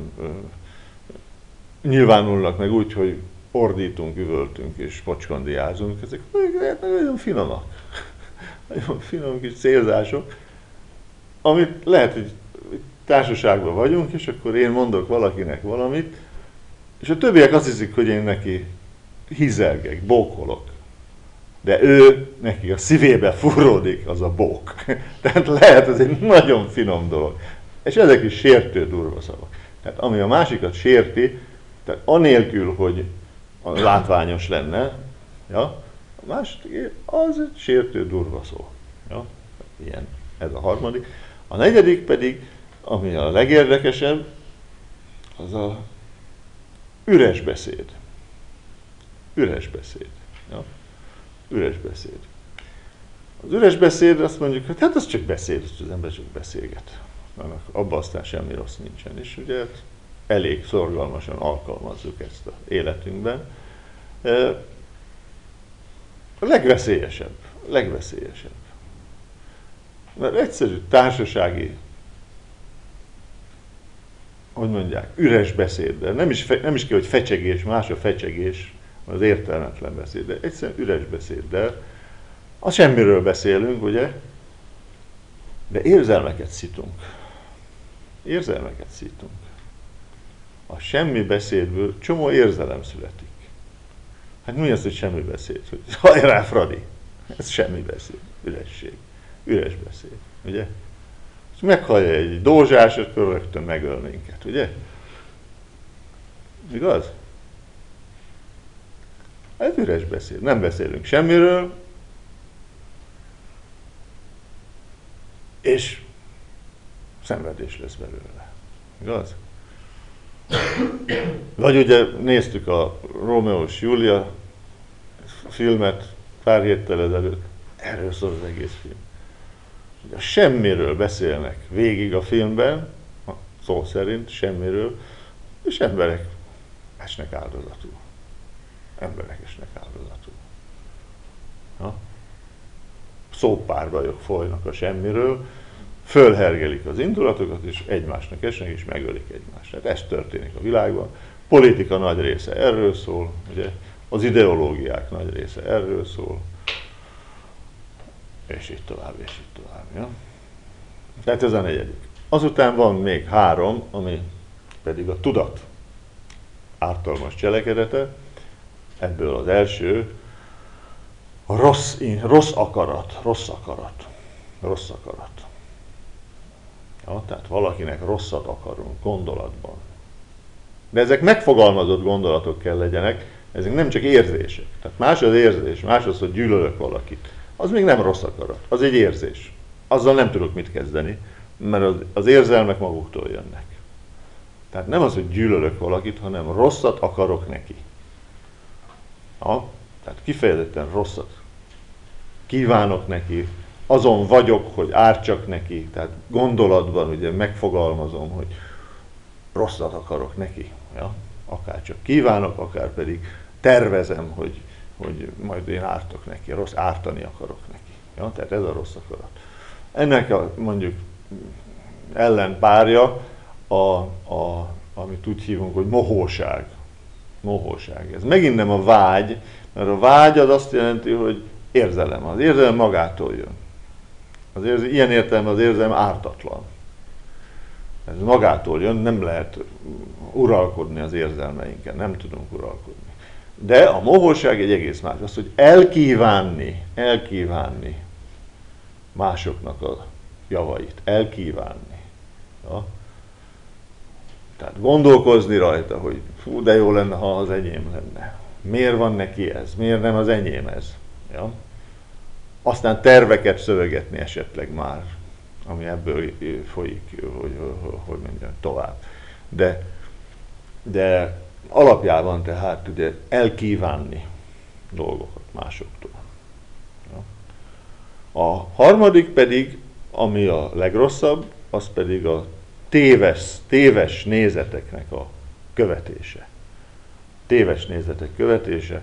nyilvánulnak meg úgy, hogy ordítunk, üvöltünk és pocskondiázunk. Ezek nagyon finomak. Nagyon finom kis célzások, amit lehet, hogy társaságban vagyunk, és akkor én mondok valakinek valamit, és a többiek azt hiszik, hogy én neki hízelgek, bókolok. De ő, neki a szívébe furródik az a bók. Tehát lehet, ez egy nagyon finom dolog. És ezek is sértő, durva szavak. Tehát ami a másikat sérti, tehát anélkül, hogy látványos lenne, ja, a másik, az egy sértő, durva szó. Ja, ilyen, ez a harmadik. A negyedik pedig, ami a legérdekesebb, az a üres beszéd. Üres beszéd. Ja? Üres beszéd. Az üres beszéd, azt mondjuk, hogy hát az csak beszéd, az ember csak beszélget. Abban aztán semmi rossz nincsen. És ugye elég szorgalmasan alkalmazzuk ezt az életünkben. A legveszélyesebb. A legveszélyesebb. Mert egyszerű társasági, hogy mondják, üres beszéddel, nem is, nem is kell, hogy fecsegés, más a fecsegés, az értelmetlen beszéd, de egyszerűen üres beszéddel, a semmiről beszélünk, ugye, de érzelmeket szítunk. Érzelmeket szítunk. A semmi beszédből csomó érzelem születik. Hát mi az, hogy semmi beszéd? Hogy hajrá, Fradi! Ez semmi beszéd, üresség. Üres beszéd, ugye? És meghallja egy dózsás, akkor rögtön megöl minket, ugye? Igaz? Ez üres beszéd. Nem beszélünk semmiről, és szenvedés lesz belőle. Igaz? Vagy ugye néztük a Rómeó és Júlia filmet pár héttel ezelőtt, erről szól az egész film. A semmiről beszélnek végig a filmben, szó szerint semmiről, és emberek esnek áldozatul. Emberek esnek áldozatul. Ha? Szópárbajok folynak a semmiről, fölhergelik az indulatokat, és egymásnak esnek, és megölik egymást. Tehát ez történik a világban. Politika nagy része erről szól, ugye? Az ideológiák nagy része erről szól, és így tovább, és így tovább. Ja? Tehát ez a negyedik. Azután van még három, ami pedig a tudat ártalmas cselekedete. Ebből az első a rossz, rossz akarat, rossz akarat, rossz akarat. Ja, tehát valakinek rosszat akarunk gondolatban. De ezek megfogalmazott gondolatok kell legyenek, ezek nem csak érzések. Tehát más az érzés, más az, hogy gyűlölök valakit. Az még nem rossz akarat, az egy érzés. Azzal nem tudok mit kezdeni, mert az, az érzelmek maguktól jönnek. Tehát nem az, hogy gyűlölök valakit, hanem rosszat akarok neki. Ja, tehát kifejezetten rosszat kívánok neki, azon vagyok, hogy ártsak neki, tehát gondolatban ugye megfogalmazom, hogy rosszat akarok neki. Ja? Akár csak kívánok, akár pedig tervezem, hogy, hogy majd én ártok neki, rossz, ártani akarok neki. Ja? Tehát ez a rossz akarat. Ennek a mondjuk ellenpárja, a, a, amit úgy hívunk, hogy mohóság. Mohóság. Ez megint nem a vágy, mert a vágy az azt jelenti, hogy érzelem. Az érzelem magától jön. Az érzelem, ilyen értelemben az érzelem ártatlan. Ez magától jön, nem lehet uralkodni az érzelmeinken, nem tudunk uralkodni. De a mohóság egy egész más. Az, hogy elkívánni, elkívánni másoknak a javait, elkívánni. Ja? Tehát gondolkozni rajta, hogy fú, de jó lenne, ha az enyém lenne. Miért van neki ez? Miért nem az enyém ez? Ja? Aztán terveket szövegetni esetleg már, ami ebből folyik, hogy, hogy mondjam, tovább. De, de alapjában tehát ugye elkívánni dolgokat másoktól. Ja? A harmadik pedig, ami a legrosszabb, az pedig a téves, téves nézeteknek a követése. Téves nézetek követése.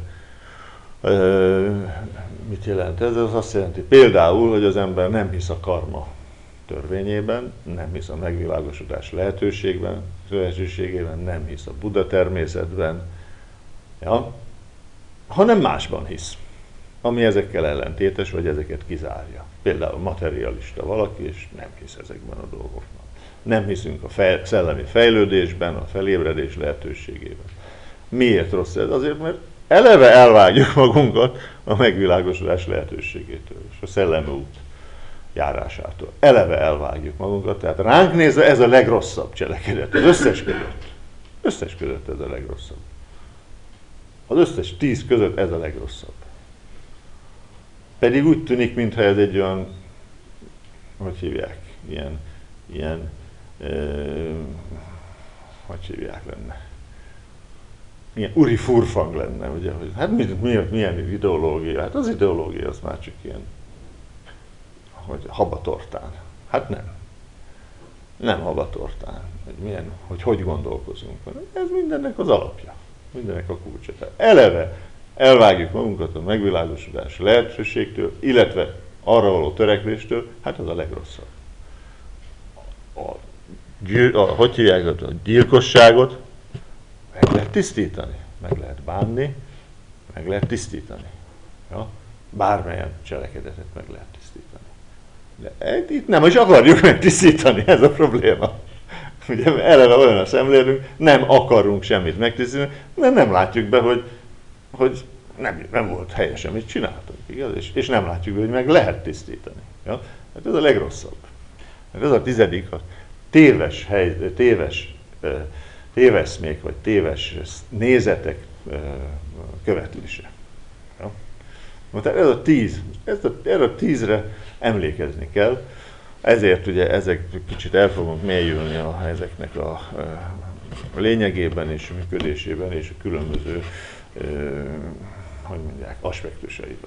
Mit jelent ez? Ez azt jelenti például, hogy az ember nem hisz a karma törvényében, nem hisz a megvilágosodás lehetőségben, lehetőségében, nem hisz a Buddha természetben, ja? hanem másban hisz, ami ezekkel ellentétes, vagy ezeket kizárja. Például materialista valaki, és nem hisz ezekben a dolgokban. Nem hiszünk a fej, szellemi fejlődésben, a felébredés lehetőségében. Miért rossz ez? Azért, mert eleve elvágjuk magunkat a megvilágosodás lehetőségétől, és a szellemi út járásától. Eleve elvágjuk magunkat, tehát ránk nézve ez a legrosszabb cselekedet. Az összes között. Összes között ez a legrosszabb. Az összes tíz között ez a legrosszabb. Pedig úgy tűnik, mintha ez egy olyan, hogy hívják, ilyen, ilyen, ö, hogy hívják lenne. Ilyen uri furfang lenne, ugye, hogy hát mi, mi, milyen ideológia? Hát az ideológia az már csak ilyen, hogy habatortán. Hát nem. Nem habatortán. Hogy milyen, hogy hogy gondolkozunk. Ez mindennek az alapja. Mindennek a kulcsa. Tehát eleve elvágjuk magunkat a megvilágosodás lehetőségtől, illetve arra való törekvéstől, hát az a legrosszabb. A, gyűr, a, hogy hívják, a gyilkosságot meg lehet tisztítani, meg lehet bánni, meg lehet tisztítani. Ja? Bármelyen cselekedetet meg lehet tisztítani. De itt nem is akarjuk megtisztítani, ez a probléma. Ugye eleve olyan a szemlélünk, nem akarunk semmit megtisztítani, mert nem látjuk be, hogy, hogy nem, nem volt helyesen, mit csináltunk, igaz? És, és nem látjuk be, hogy meg lehet tisztítani. Ja? Hát ez a legrosszabb. Hát ez a tizedik, a téves, hely, téves téveszmék, vagy téves nézetek követése. Ja? Tehát ez a tíz, ez a, erre a tízre emlékezni kell, ezért ugye ezek kicsit el fogunk mélyülni a, ezeknek a, a lényegében és a működésében és a különböző hogy mondják, aspektusaiban.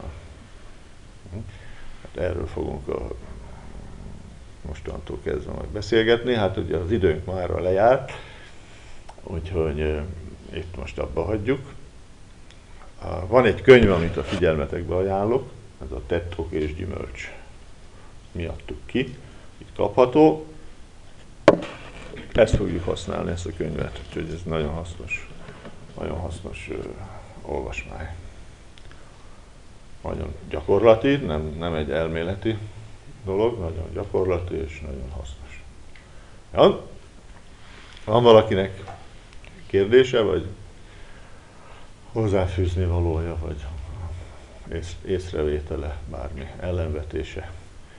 Hát erről fogunk a, mostantól kezdve majd beszélgetni, hát ugye az időnk mára lejárt, úgyhogy e, itt most abba hagyjuk. Van egy könyv, amit a figyelmetekbe ajánlok, ez a Tettok és gyümölcs. Mi adtuk ki, itt kapható. Ezt fogjuk használni, ezt a könyvet, úgyhogy ez nagyon hasznos, nagyon hasznos uh, olvasmány. Nagyon gyakorlati, nem, nem egy elméleti dolog, nagyon gyakorlati és nagyon hasznos. Ja? Van valakinek kérdése, vagy hozzáfűzni valója, vagy ész, észrevétele, bármi ellenvetése?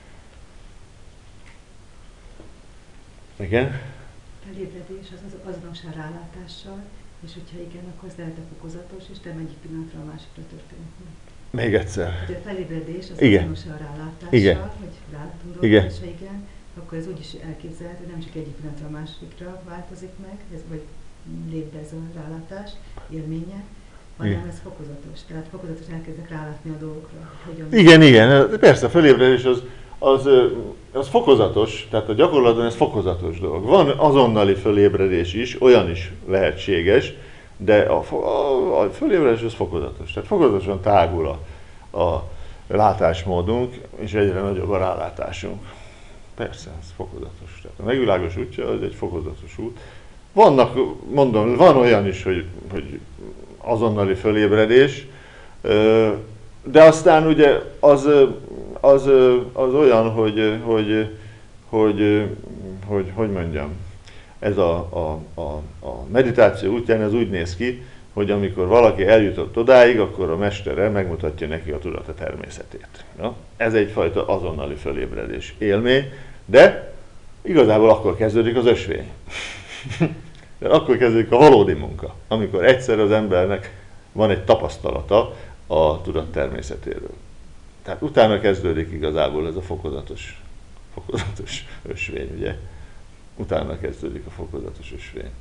Igen? Felébredés az, az azonos a rálátással, és hogyha igen, akkor az lehet fokozatos, és nem egyik pillanatra a másikra történik. Még egyszer. De a felébredés az igen. azonos a rálátással, igen. hogy rálátunk dolgokra, és igen, akkor ez úgy is elképzelhető, hogy nem csak egyik pillanatra a másikra változik meg, ez, vagy lép be ez a rálátás élménye, hanem igen. Ez fokozatos. Tehát fokozatosan elkezdek rálátni a dolgokra. Hogyan igen, igen. Persze a felébredés az, az, az fokozatos, tehát a gyakorlatban ez fokozatos dolog. Van azonnali fölébredés is, olyan is lehetséges, de a, a, a fölébredés az fokozatos. Tehát fokozatosan tágul a, a látásmódunk, és egyre nagyobb a rálátásunk. Persze, ez fokozatos. Tehát a megvilágos útja az egy fokozatos út. Vannak, mondom, van olyan is, hogy, hogy azonnali fölébredés, de aztán ugye az, az, az olyan, hogy, hogy, hogy, hogy, hogy mondjam, ez a, a, a, a meditáció útján ez úgy néz ki, hogy amikor valaki eljutott odáig, akkor a mestere megmutatja neki a tudata természetét. Ja? Ez egyfajta azonnali fölébredés élmény, de igazából akkor kezdődik az ösvény. De akkor kezdődik a valódi munka, amikor egyszer az embernek van egy tapasztalata a tudat természetéről. Tehát utána kezdődik igazából ez a fokozatos, fokozatos ösvény, ugye? Utána kezdődik a fokozatos ösvény.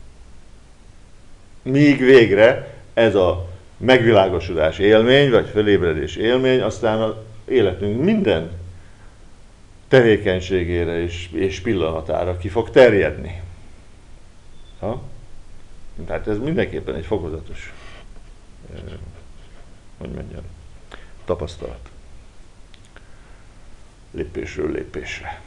Míg végre ez a megvilágosodás élmény, vagy felébredés élmény, aztán az életünk minden tevékenységére és, és pillanatára ki fog terjedni. Ha? Tehát ez mindenképpen egy fokozatos, hogy mondjam, tapasztalat. Lépésről lépésre.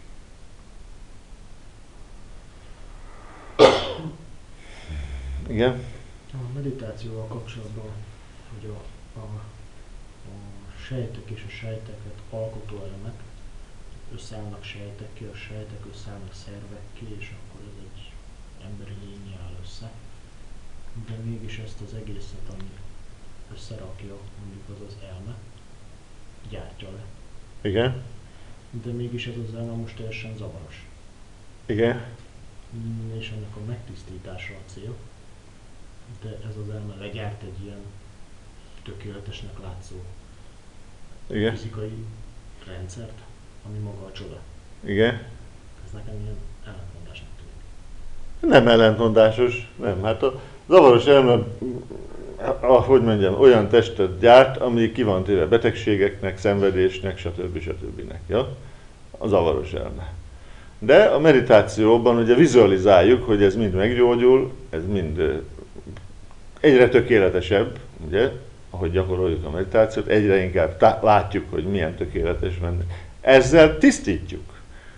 Igen? A meditációval kapcsolatban, hogy a, a, a sejtek és a sejteket alkotó elemek összeállnak sejtekké, a sejtek összeállnak szervekké, és akkor ez egy emberi lényé áll össze. De mégis ezt az egészet, ami összerakja, mondjuk az az elme, gyártja le. Igen. De mégis ez az elme most teljesen zavaros. Igen. Mm, És ennek a megtisztítása a cél, de ez az elme legyárt egy ilyen tökéletesnek látszó Igen. fizikai rendszert, ami maga a csoda. Igen. Ez nekem ilyen ellentmondásnak tűnik. Nem ellentmondásos, nem. Hát a zavaros elme, ahogy mondjam, olyan testet gyárt, ami ki van téve betegségeknek, szenvedésnek, stb. stb. Ja? A zavaros elme. De a meditációban ugye vizualizáljuk, hogy ez mind meggyógyul, ez mind egyre tökéletesebb, ugye, ahogy gyakoroljuk a meditációt, egyre inkább tá- látjuk, hogy milyen tökéletes benne. Ezzel tisztítjuk.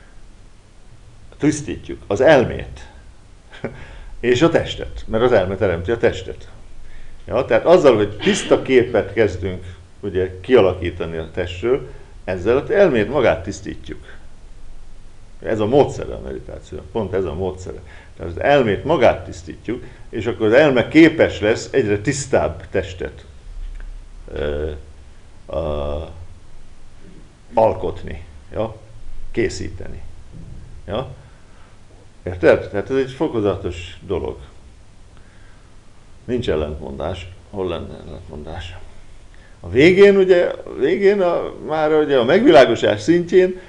Tisztítjuk az elmét és a testet, mert az elme teremti a testet. Ja, tehát azzal, hogy tiszta képet kezdünk ugye, kialakítani a testről, ezzel az elmét magát tisztítjuk. Ez a módszere a meditáció, pont ez a módszere. Tehát az elmét magát tisztítjuk, és akkor az elme képes lesz egyre tisztább testet ö, ö, alkotni, ja? Készíteni. Ja? Érted? Tehát ez egy fokozatos dolog. Nincs ellentmondás. Hol lenne ellentmondás? A végén ugye, a végén a, már ugye a megvilágosás szintjén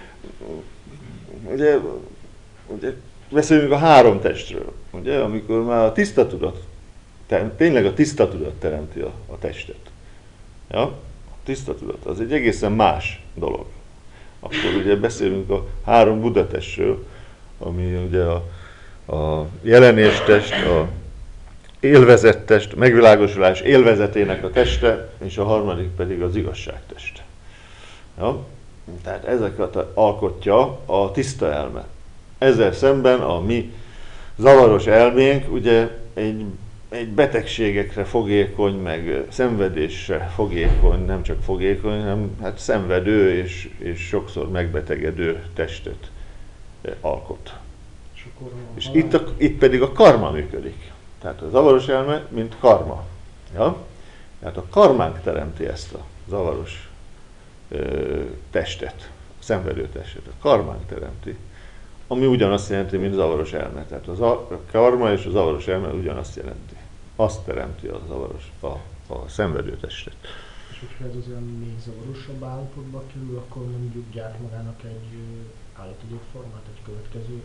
ugye, ugye beszélünk a három testről, ugye, amikor már a tiszta tudat, tényleg a tiszta tudat teremti a, a testet. Ja? A tiszta tudat az egy egészen más dolog. Akkor ugye beszélünk a három Buddha testről, ami ugye a, a jelenéstest, a élvezettest, megvilágosulás élvezetének a teste, és a harmadik pedig az igazságtest. Ja? Tehát ezeket alkotja a tiszta elme. Ezzel szemben a mi zavaros elménk ugye egy, egy betegségekre fogékony, meg szenvedésre fogékony, nem csak fogékony, hanem hát szenvedő és, és sokszor megbetegedő testet alkot. És, és itt, a, itt pedig a karma működik. Tehát a zavaros elme, mint karma. Ja? Tehát a karmánk teremti ezt a zavaros ö, testet, a szenvedő testet. A karmánk teremti, ami ugyanazt jelenti, mint zavaros elme. Tehát a karma és a zavaros elme ugyanazt jelenti. Azt teremti a zavaros, a, a szenvedő testet. És hogyha ez az olyan még zavarosabb állapotba kerül, akkor mondjuk gyárt magának egy állatidő formát, egy következő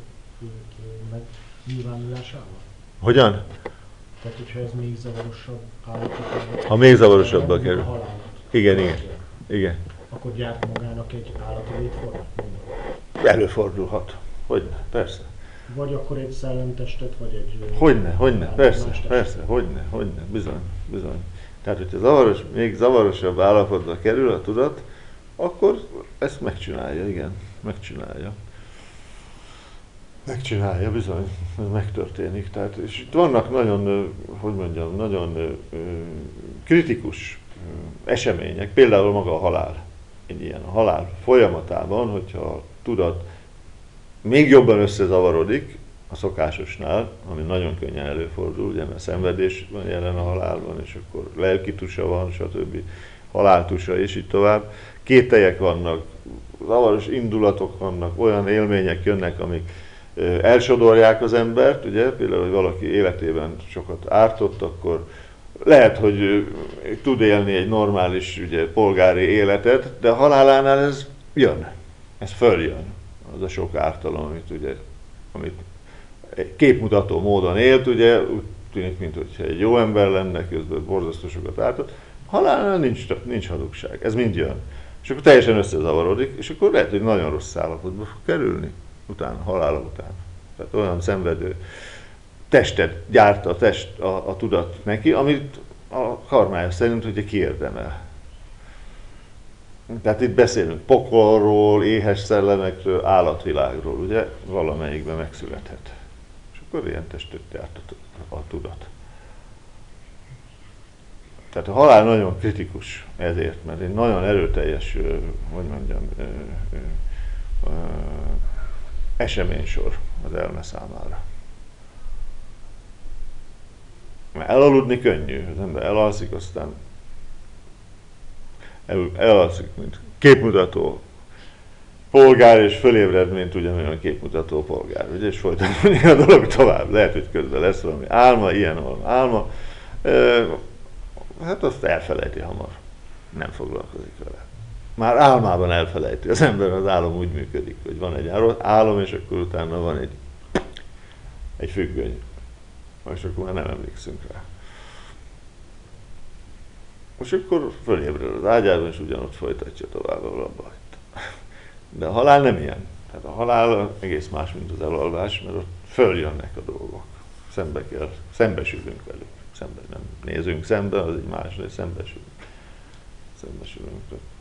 megnyilvánulásával? Hogyan? Tehát, hogyha ez még zavarosabb állapotba, ha még zavarosabbba kerül. Halálat, igen, igen, igen. Akkor gyárt magának egy állatidő formát? Előfordulhat. Hogyne, persze. Vagy akkor egy szellemtestet, vagy egy... Hogyne, hogyne, persze, persze, hogyne, hogyne, bizony, bizony. Tehát, hogyha zavaros, még zavarosabb állapotba kerül a tudat, akkor ezt megcsinálja, igen, megcsinálja. Megcsinálja, bizony, ez megtörténik. Tehát, és itt vannak nagyon, hogy mondjam, nagyon kritikus események, például maga a halál. Egy ilyen a halál folyamatában, hogyha a tudat még jobban összezavarodik a szokásosnál, ami nagyon könnyen előfordul, ugye, mert szenvedés van jelen a halálban, és akkor lelkitusa van, stb. Haláltusa, és így tovább. Kételyek vannak, zavaros indulatok vannak, olyan élmények jönnek, amik elsodorják az embert, ugye, például, hogy valaki életében sokat ártott, akkor lehet, hogy tud élni egy normális, ugye, polgári életet, de a halálánál ez jön, ez följön, az a sok ártalom, amit, ugye, amit képmutató módon élt, ugye, úgy tűnik, mintha egy jó ember lenne, közben borzasztó sokat ártott. Halálnál nincs, nincs hazugság, ez mind jön. És akkor teljesen összezavarodik, és akkor lehet, hogy nagyon rossz állapotba fog kerülni, utána, halála után. Tehát olyan szenvedő testet gyárt a, test, a, a tudat neki, amit a karmája szerint ugye kiérdemel. Tehát itt beszélünk pokolról, éhes szellemekről, állatvilágról, ugye valamelyikben megszülethet. És akkor ilyen testet gyárt a, a tudat. Tehát a halál nagyon kritikus ezért, mert egy nagyon erőteljes, hogy mondjam, eseménysor az elme számára. Mert elaludni könnyű, az ember elalszik, aztán el, elalszik, mint képmutató polgár, és fölébred, mint ugyanolyan képmutató polgár, ugye, és folytatni a dolog tovább. Lehet, hogy közben lesz valami álma, ilyen valami álma, hát azt elfelejti hamar, nem foglalkozik vele. Már álmában elfelejti az ember, az álom úgy működik, hogy van egy álom, és akkor utána van egy, egy függöny, és akkor már nem emlékszünk rá. És akkor fölébred az ágyában, és ugyanott folytatja tovább, ahol abba hagyta. De a halál nem ilyen. Tehát a halál egész más, mint az elalvás, mert ott följönnek a dolgok. Szembe kell, szembesülünk velük. Szembe nem nézünk szembe, az egy más, de szembesülünk. Szembesülünk.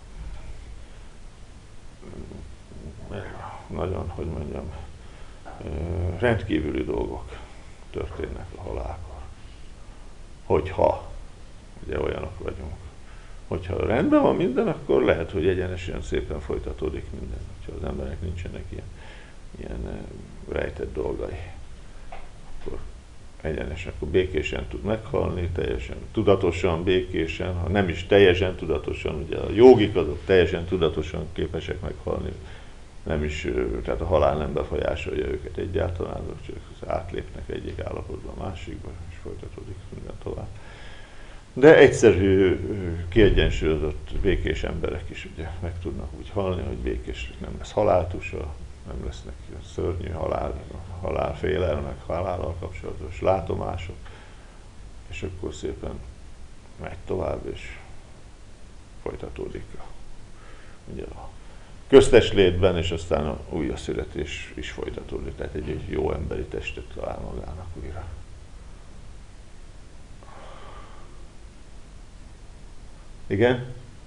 Nagyon, hogy mondjam, rendkívüli dolgok történnek a halálkor. Hogyha, ugye olyanok vagyunk. Hogyha rendben van minden, akkor lehet, hogy egyenesen szépen folytatódik minden, hogyha az embernek nincsenek ilyen, ilyen rejtett dolgai. Akkor egyenesen, akkor békésen tud meghalni, teljesen tudatosan, békésen, ha nem is teljesen tudatosan, ugye a jógik azok teljesen tudatosan képesek meghalni, nem is, tehát a halál nem befolyásolja őket egyáltalán, csak átlépnek egyik állapotba a másikba, és folytatódik minden tovább. De egyszerű, kiegyensúlyozott, békés emberek is ugye meg tudnak úgy halni, hogy békés, nem lesz haláltusa, nem lesznek szörnyű halál, halálfélelmek, halállal kapcsolatos látomások, és akkor szépen megy tovább, és folytatódik a, ugye a köztes létben, és aztán a újjászületés is folytatódik, tehát egy, egy jó emberi testet talál magának újra. Igen?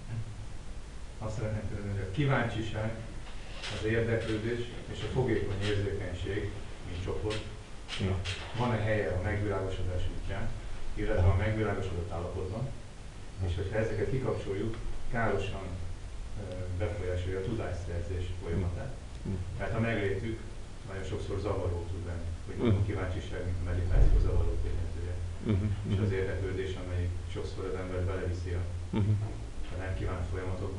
Azt szeretném kérdezni, hogy a kíváncsiság, az érdeklődés és a fogékony érzékenység, mint csoport, Ja. van-e helye a megvilágosodás útján, illetve a megvilágosodott állapotban, és hogyha ezeket kikapcsoljuk, károsan befolyásolja a tudásszerzés folyamatát. Mert a meglétük nagyon sokszor zavaró tud lenni, hogy mondom, kíváncsiság, mint a meditáció zavaró tényezője. Uh-huh. És az érdeklődés, amelyik sokszor az ember beleviszi a, uh-huh. a nem kívánt folyamatokba.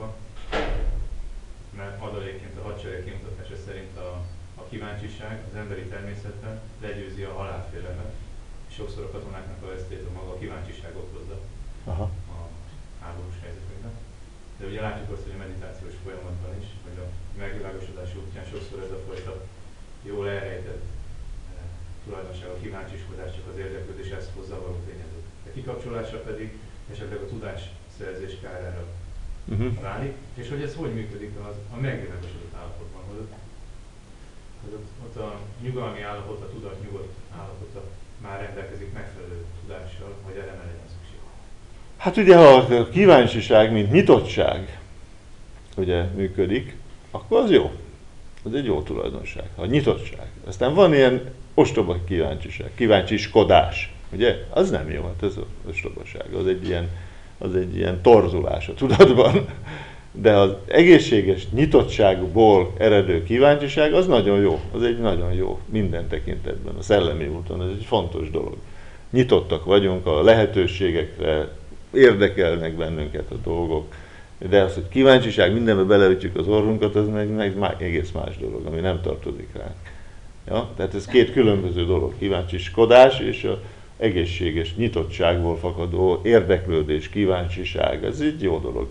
Mert adalékként a hadsereg kimutatása szerint a, a kíváncsiság az emberi természetben legyőzi a halálfélelmet, és sokszor a katonáknak a vesztét a maga a kíváncsiság okozza uh-huh. a háborús helyzetekben. De ugye látjuk azt, hogy a meditációs folyamatban is, hogy a megvilágosodás útján sokszor ez a fajta jól elrejtett eh, tulajdonság, a kíváncsiskodás, csak az érdeklődés ezt hozza való tényező. A kikapcsolása pedig esetleg a tudásszerzés kárára uh-huh. válik, és hogy ez hogy működik az, a megvilágosodott állapotban, hogy ott, hogy ott, ott a nyugalmi állapot, a tudat nyugodt állapota már rendelkezik megfelelő tudással, hogy erre ne legyen szükség. Hát ugye, ha a kíváncsiság, mint nyitottság ugye működik, akkor az jó. Az egy jó tulajdonság. A nyitottság. Aztán van ilyen ostoba kíváncsiság, kíváncsiskodás. Ugye? Az nem jó, hát ez az ostobaság. Az egy ilyen, az egy ilyen torzulás a tudatban. De az egészséges nyitottságból eredő kíváncsiság az nagyon jó. Az egy nagyon jó minden tekintetben. A szellemi úton ez egy fontos dolog. Nyitottak vagyunk a lehetőségekre, érdekelnek bennünket a dolgok, de az, hogy kíváncsiság, mindenbe beleütjük az orrunkat, az meg, meg má, egész más dolog, ami nem tartozik ránk. Ja? Tehát ez két különböző dolog, kíváncsiskodás és az egészséges nyitottságból fakadó érdeklődés, kíváncsiság, ez egy jó dolog.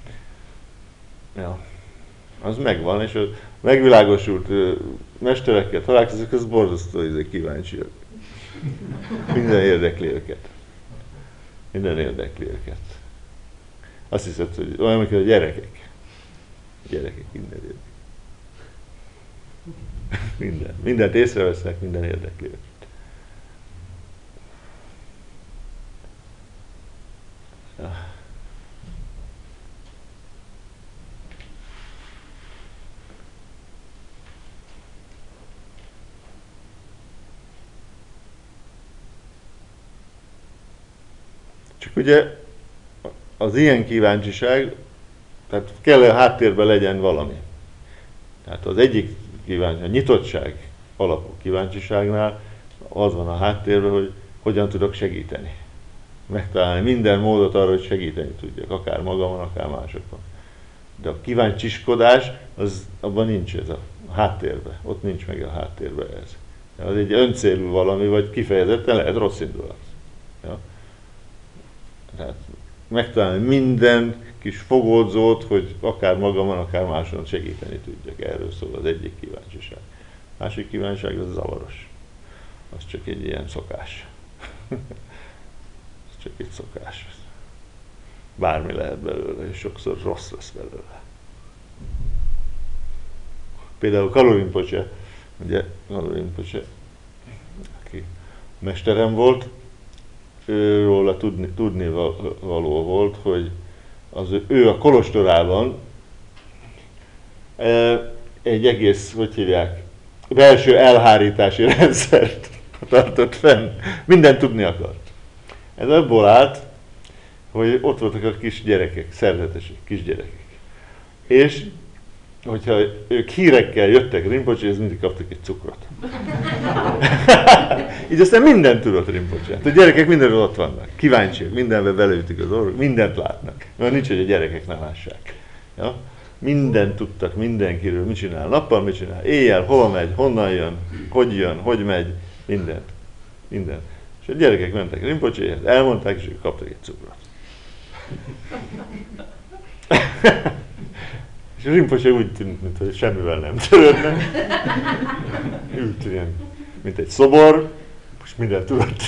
Ja. Az megvan, és a megvilágosult mesterekkel találkozik, az borzasztó, hogy kíváncsiak. Minden érdekli őket. Minden érdekli őket. Azt hiszed, hogy olyan, amikor a gyerekek. A gyerekek minden érdekli. Minden. Mindent észrevesznek, minden érdekli őket. Ja. Csak ugye az ilyen kíváncsiság, tehát kell a háttérben legyen valami. Tehát az egyik kíváncsi, a nyitottság alapú kíváncsiságnál az van a háttérben, hogy hogyan tudok segíteni. Megtalálni minden módot arra, hogy segíteni tudjak, akár magamon, akár másokon. De a kíváncsiskodás, az, abban nincs ez a háttérben, ott nincs meg a háttérben ez. Az egy öncélú valami, vagy kifejezetten lehet rossz indulat. Ja? Tehát megtalálni minden kis fogódzót, hogy akár magamon, akár máson segíteni tudjak. Erről szól az egyik kíváncsiság. A másik kívánság az zavaros. Az csak egy ilyen szokás. Ez csak egy szokás. Bármi lehet belőle, és sokszor rossz lesz belőle. Például Kalu Rinpoche, ugye Kalu Rinpoche, aki mesterem volt, róla tudni, tudni való volt, hogy az, ő a kolostorában egy egész, hogy hívják, belső elhárítási rendszert tartott fenn. Mindent tudni akart. Ez abból állt, hogy ott voltak a kis gyerekek, szerzetesek, kisgyerekek. És hogyha ők hírekkel jöttek Rinpoche-hez, mindig kaptak egy cukrot. Így aztán mindent tudott Rinpoche. A gyerekek mindenről ott vannak. Kíváncsiak, mindenben belőtük az orruk, mindent látnak. Mert nincs, hogy a gyerekek ne lássák. Ja? Mindent tudtak mindenkiről, mit csinál nappal, mit csinál éjjel, hova megy, honnan jön, hogy jön, hogy megy, mindent. Mindent. És a gyerekek mentek Rinpoche-hez, elmondták, és ők kaptak egy cukrot. És a Rinpoche úgy tűnt, mintha semmivel nem törődne. Ült ilyen, mint egy szobor, most mindent tudott.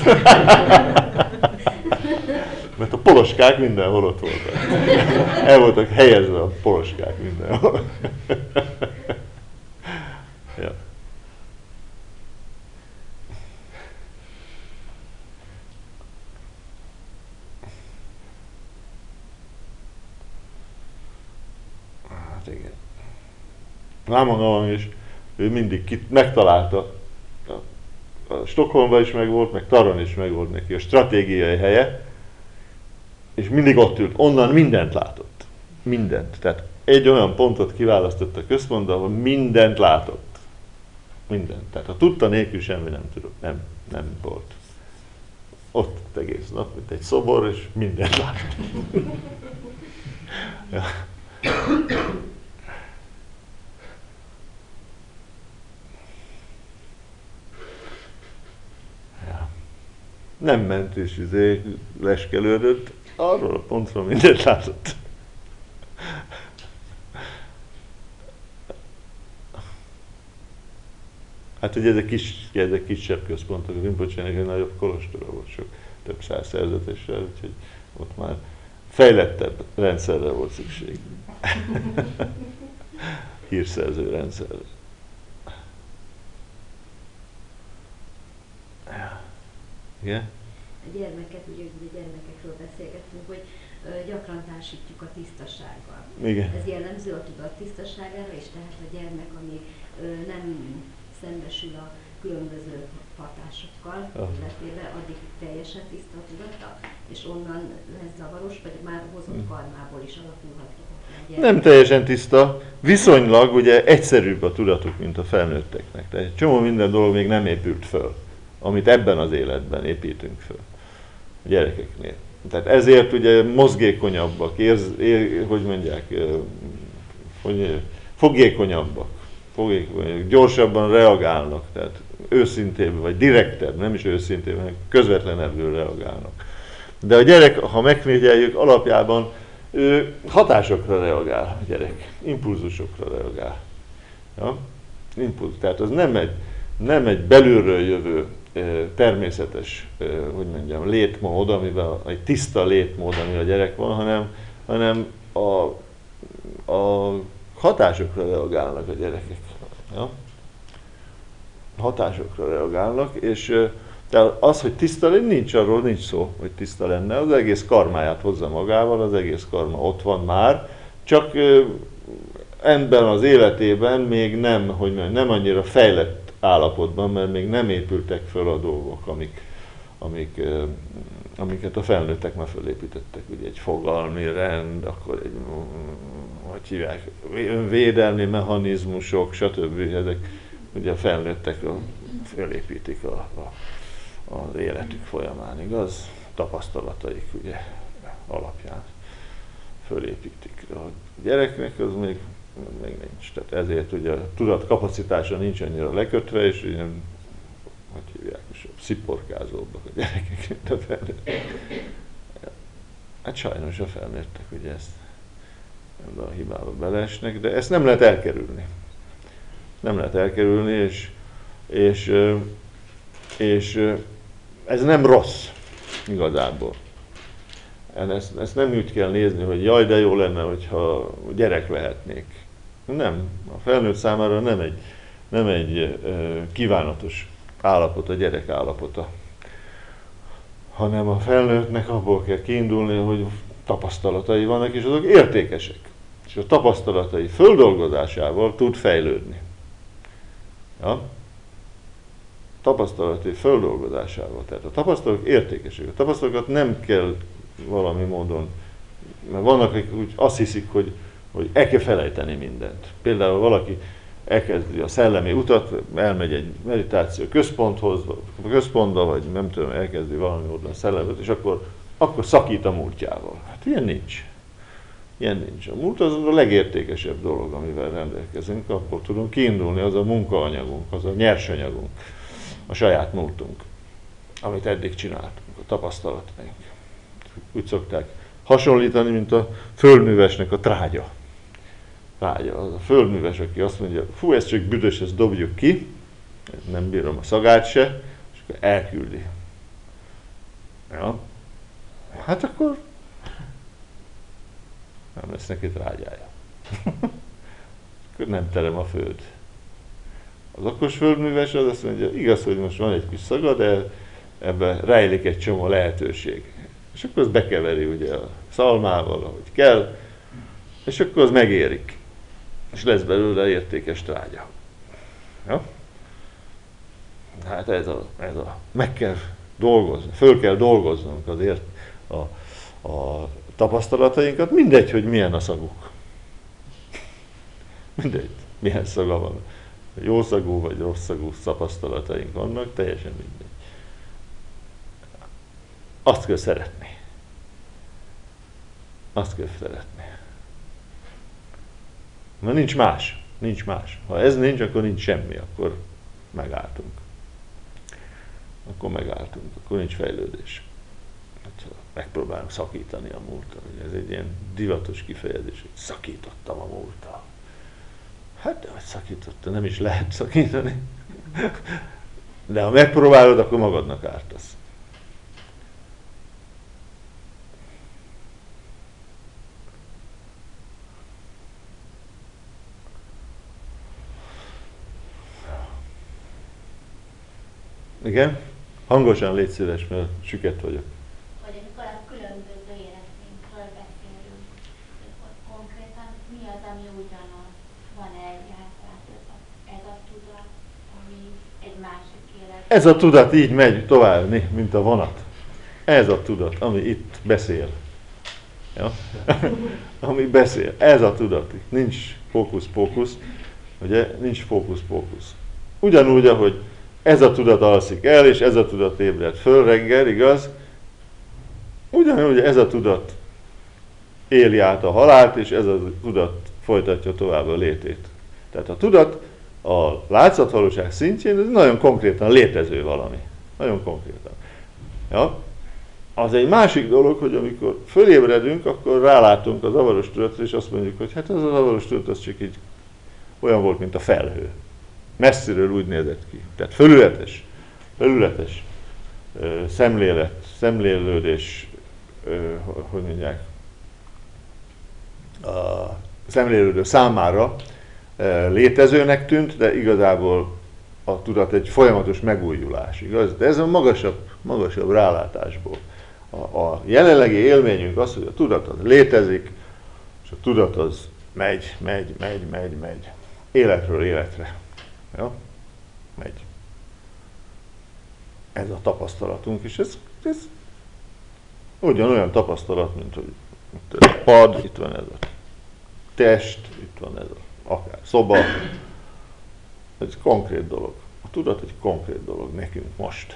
Mert a poloskák mindenhol ott voltak. El voltak helyezve a poloskák mindenhol. Ja. Hát igen. Láma Nawang is, ő mindig kit, megtalálta. A Stockholmban is megvolt, meg Taron is megvolt neki a stratégiai helye, és mindig ott ült, onnan mindent látott. Mindent. Tehát egy olyan pontot kiválasztott a központban, ahol mindent látott. Mindent. Tehát a tudta nélkül semmi nem tudott, nem, nem volt. Ott egész nap, mint egy szobor, és mindent látott. Ja. Ja. Nem ment és izé, leskelődött, arról a pontról mindent látott. Hát ugye ezek, kis, ezek kisebb központok, az Rinpoche-nek egy nagyobb kolostora volt, sok több száz szerzetessel, úgyhogy ott már fejlettebb rendszerre volt szükség. Hírszerző rendszerre. Igen? A gyermeket, ugye, ugye gyermekekről beszélgettünk, hogy ö, gyakran társítjuk a tisztasággal. Igen. Ez jellemző a tudat tisztaságára, és tehát a gyermek, ami ö, nem szembesül a különböző hatásokkal életében, addig teljesen tiszta a tudata, és onnan lesz zavaros, vagy már hozott karmából is alakulhat. Nem teljesen tiszta, viszonylag ugye egyszerűbb a tudatuk, mint a felnőtteknek. Tehát egy csomó minden dolog még nem épült föl, amit ebben az életben építünk föl a gyerekeknél. Tehát ezért ugye mozgékonyabbak, érz, ér, hogy mondják, hogy, fogékonyabbak, fogékonyabbak, gyorsabban reagálnak, tehát őszintén, vagy direktebb, nem is őszintén, hanem közvetlenebbül reagálnak. De a gyerek, ha megfigyeljük, alapjában ő hatásokra reagál a gyerek, impulzusokra reagál. Ja? Impulzus, tehát az nem egy, nem egy belülről jövő természetes, hogy mondjam, létmód, amiben egy tiszta létmód, ami a gyerek van, hanem, hanem a, a hatásokra reagálnak a gyerekek. Ja? Hatásokra reagálnak, és tehát az, hogy tiszta lenne, nincs arról, nincs szó, hogy tiszta lenne, az egész karmáját hozza magával, az egész karma ott van már, csak ebben az életében még nem, hogy mondjam, nem annyira fejlett állapotban, mert még nem épültek föl a dolgok, amik, amik, amiket a felnőttek már fölépítettek. Ugye egy fogalmi rend, akkor egy, hogy hívják, védelmi mechanizmusok, stb. Ezek ugye a felnőttek fölépítik a, a, az életük folyamán, igaz? Tapasztalataik ugye alapján fölépítik. De a gyereknek az még, még nincs. Tehát ezért ugye a tudat kapacitása nincs annyira lekötve, és ilyen, hogy hívják, sziporkázóbbak a gyerekek, mint a felnőttek. Hát sajnos a felnőttek ugye ezt ebben a hibába beleesnek, de ezt nem lehet elkerülni. Nem lehet elkerülni, és, és, és ez nem rossz igazából. Ezt, ezt nem úgy kell nézni, hogy jaj, de jó lenne, hogyha gyerek lehetnék. Nem. A felnőtt számára nem egy, nem egy kívánatos állapot a gyerek állapota, hanem a felnőttnek abból kell kiindulni, hogy tapasztalatai vannak, és azok értékesek. És a tapasztalatai földolgozásával tud fejlődni. Ja? Tapasztalatai földolgozásával. Tehát a tapasztalatok értékesek. A tapasztalatokat nem kell valami módon, mert vannak, akik úgy azt hiszik, hogy, hogy el kell felejteni mindent. Például valaki elkezdi a szellemi utat, elmegy egy meditáció központhoz, központba, vagy nem tudom, elkezdi valami módon a szellemet, és akkor, akkor szakít a múltjával. Hát ilyen nincs. Ilyen nincs. A múlt az a legértékesebb dolog, amivel rendelkezünk, akkor tudunk kiindulni, az a munkaanyagunk, az a nyersanyagunk, a saját múltunk, amit eddig csináltunk, a tapasztalataink. Úgy szokták hasonlítani, mint a földművesnek a trágya. Trágya. Az a földműves, aki azt mondja, fú, ez csak büdös, ezt dobjuk ki, nem bírom a szagát se, és akkor elküldi. Ja. Hát akkor nem lesz neki trágyája. Akkor nem terem a föld. Az okos földműves az azt mondja, igaz, hogy most van egy kis szaga, de ebben rejlik egy csomó lehetőség. És akkor az bekeveri ugye a szalmával, ahogy kell, és akkor az megérik. És lesz belőle értékes trágya. Ja? Hát ez a, ez a, meg kell dolgozni, föl kell dolgoznunk azért a, a tapasztalatainkat, mindegy, hogy milyen a szaguk. Mindegy, milyen szaga van. Jó szagú vagy rossz szagú tapasztalataink vannak, teljesen mindegy. Azt kell szeretni. Azt kell szeretni. Mert nincs más. Nincs más. Ha ez nincs, akkor nincs semmi, akkor megálltunk. Akkor megálltunk, akkor nincs fejlődés. Hát, megpróbálunk szakítani a múlttal. Ez egy ilyen divatos kifejezés, hogy szakítottam a múlttal. Hát, de hogy szakítottam, nem is lehet szakítani. De ha megpróbálod, akkor magadnak ártasz. Igen? Hangosan légy szíves, mert süket vagyok. Hogy amikor a különböző életünkről beszélünk, hogy konkrétan mi az, ami ugyanaz? Van-e egyáltalán ez a tudat, ami egy másik élet? Ez a tudat így megy tovább, mint a vonat. Ez a tudat, ami itt beszél. Ja? Ami beszél. Ez a tudat. Nincs fókusz-pókusz. Ugye? Nincs fókusz-pókusz. Ugyanúgy, ahogy ez a tudat alszik el, és ez a tudat ébred föl reggel, igaz? Ugyanúgy ez a tudat éli át a halált, és ez a tudat folytatja tovább a létét. Tehát a tudat a látszatvalóság szintjén ez nagyon konkrétan létező valami. Nagyon konkrétan. Ja? Az egy másik dolog, hogy amikor fölébredünk, akkor rálátunk a zavaros tudatra, és azt mondjuk, hogy hát ez a zavaros tudat az csak így olyan volt, mint a felhő. Messziről úgy nézett ki. Tehát felületes, felületes ö, szemlélet, szemlélődés, ö, hogy mondják, a szemlélődő számára ö, létezőnek tűnt, de igazából a tudat egy folyamatos megújulás, igaz? De ez a magasabb, magasabb rálátásból. A, a jelenlegi élményünk az, hogy a tudat az létezik, és a tudat az megy, megy, megy, megy, megy. Életről életre. Ja? Megy. Ez a tapasztalatunk, és ez, ez ugyanolyan tapasztalat, mint hogy itt ez a pad, itt van ez a test, itt van ez a akár szoba. Ez konkrét dolog. A tudat egy konkrét dolog nekünk most.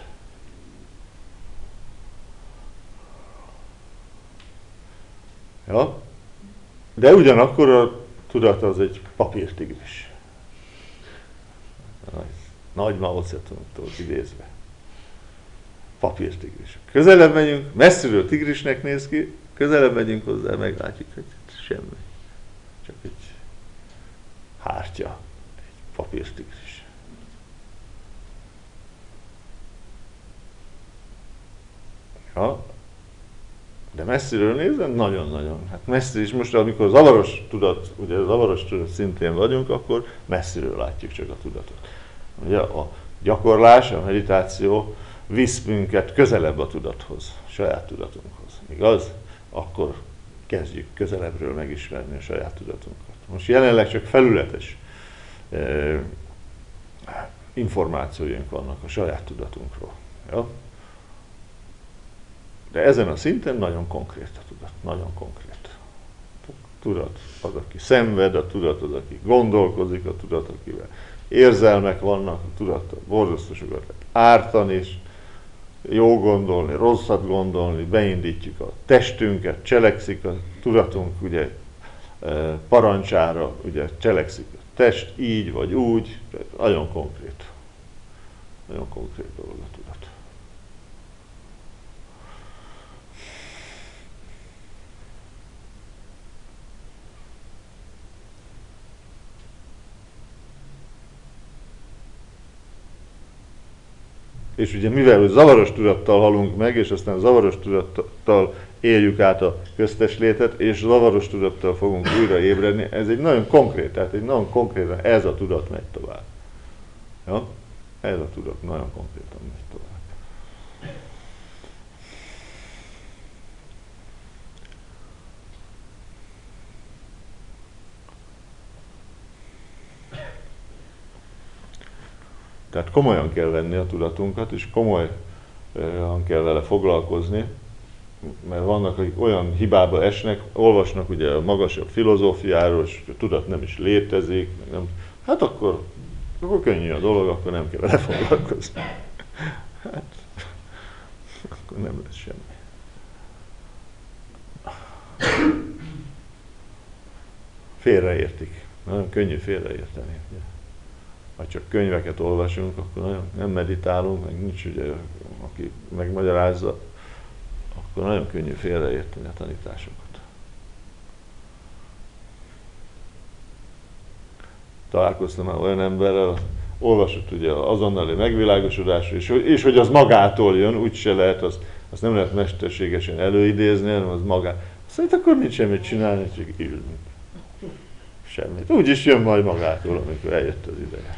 Ja? De ugyanakkor a tudat az egy papírtigris. Nagy Mao Zedongtól idézve. Papírtigris. Közelebb megyünk, messziről tigrisnek néz ki, közelebb megyünk hozzá, meglátjuk, hogy semmi. Csak egy hártya, egy papírtigris. Ja, de messziről nézve nagyon-nagyon. Hát messzi is most, amikor zavaros tudat, ugye zavaros tudat szintén vagyunk, akkor messziről látjuk csak a tudatot. Ugye a gyakorlás, a meditáció visz minket közelebb a tudathoz, a saját tudatunkhoz. Igaz? Akkor kezdjük közelebbről megismerni a saját tudatunkat. Most jelenleg csak felületes eh, információink vannak a saját tudatunkról. Ja? De ezen a szinten nagyon konkrét a tudat, nagyon konkrét. A tudat az, aki szenved, a tudat az, aki gondolkozik, a tudat, akivel érzelmek vannak, a tudattal borzasztó sokat lehet ártani, és jó gondolni, rosszat gondolni, beindítjuk a testünket, cselekszik a tudatunk, ugye parancsára, ugye cselekszik a test így vagy úgy, nagyon konkrét. Nagyon konkrét dolog a tudat. És ugye mivel hogy zavaros tudattal halunk meg, és aztán zavaros tudattal éljük át a köztes létet, és zavaros tudattal fogunk újra ébredni, ez egy nagyon konkrét, tehát egy nagyon konkrétan ez a tudat megy tovább. Ja? Ez a tudat nagyon konkrétan megy tovább. Tehát komolyan kell venni a tudatunkat, és komolyan kell vele foglalkozni, mert vannak, akik olyan hibába esnek, olvasnak ugye a magasabb filozófiáról, és a tudat nem is létezik, nem, hát akkor, akkor könnyű a dolog, akkor nem kell vele foglalkozni. Hát, akkor nem lesz semmi. Félreértik. Nagyon könnyű félreérteni. Ugye? Ha csak könyveket olvasunk, akkor nagyon nem meditálunk, meg nincs ugye, aki megmagyarázza, akkor nagyon könnyű félreérteni a tanításokat. Találkoztam már olyan emberrel, olvasott ugye azonnali megvilágosodásra, és, és hogy az magától jön, úgyse lehet, azt, azt nem lehet mesterségesen előidézni, hanem az magát. Szóval akkor nincs semmit csinálni, csak ülünk. Semmit. Úgy is jön majd magától, amikor eljött az ideje.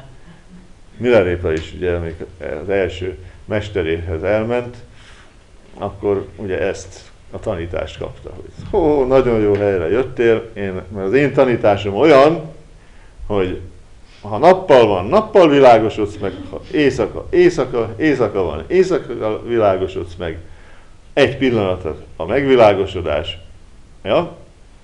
Milarépa is ugye, amikor az első mesteréhez elment, akkor ugye ezt a tanítást kapta, hogy ó, nagyon jó helyre jöttél, én, mert az én tanításom olyan, hogy ha nappal van, nappal világosodsz meg, ha éjszaka, éjszaka, éjszaka van, éjszaka világosodsz meg, egy pillanat a megvilágosodás, ja?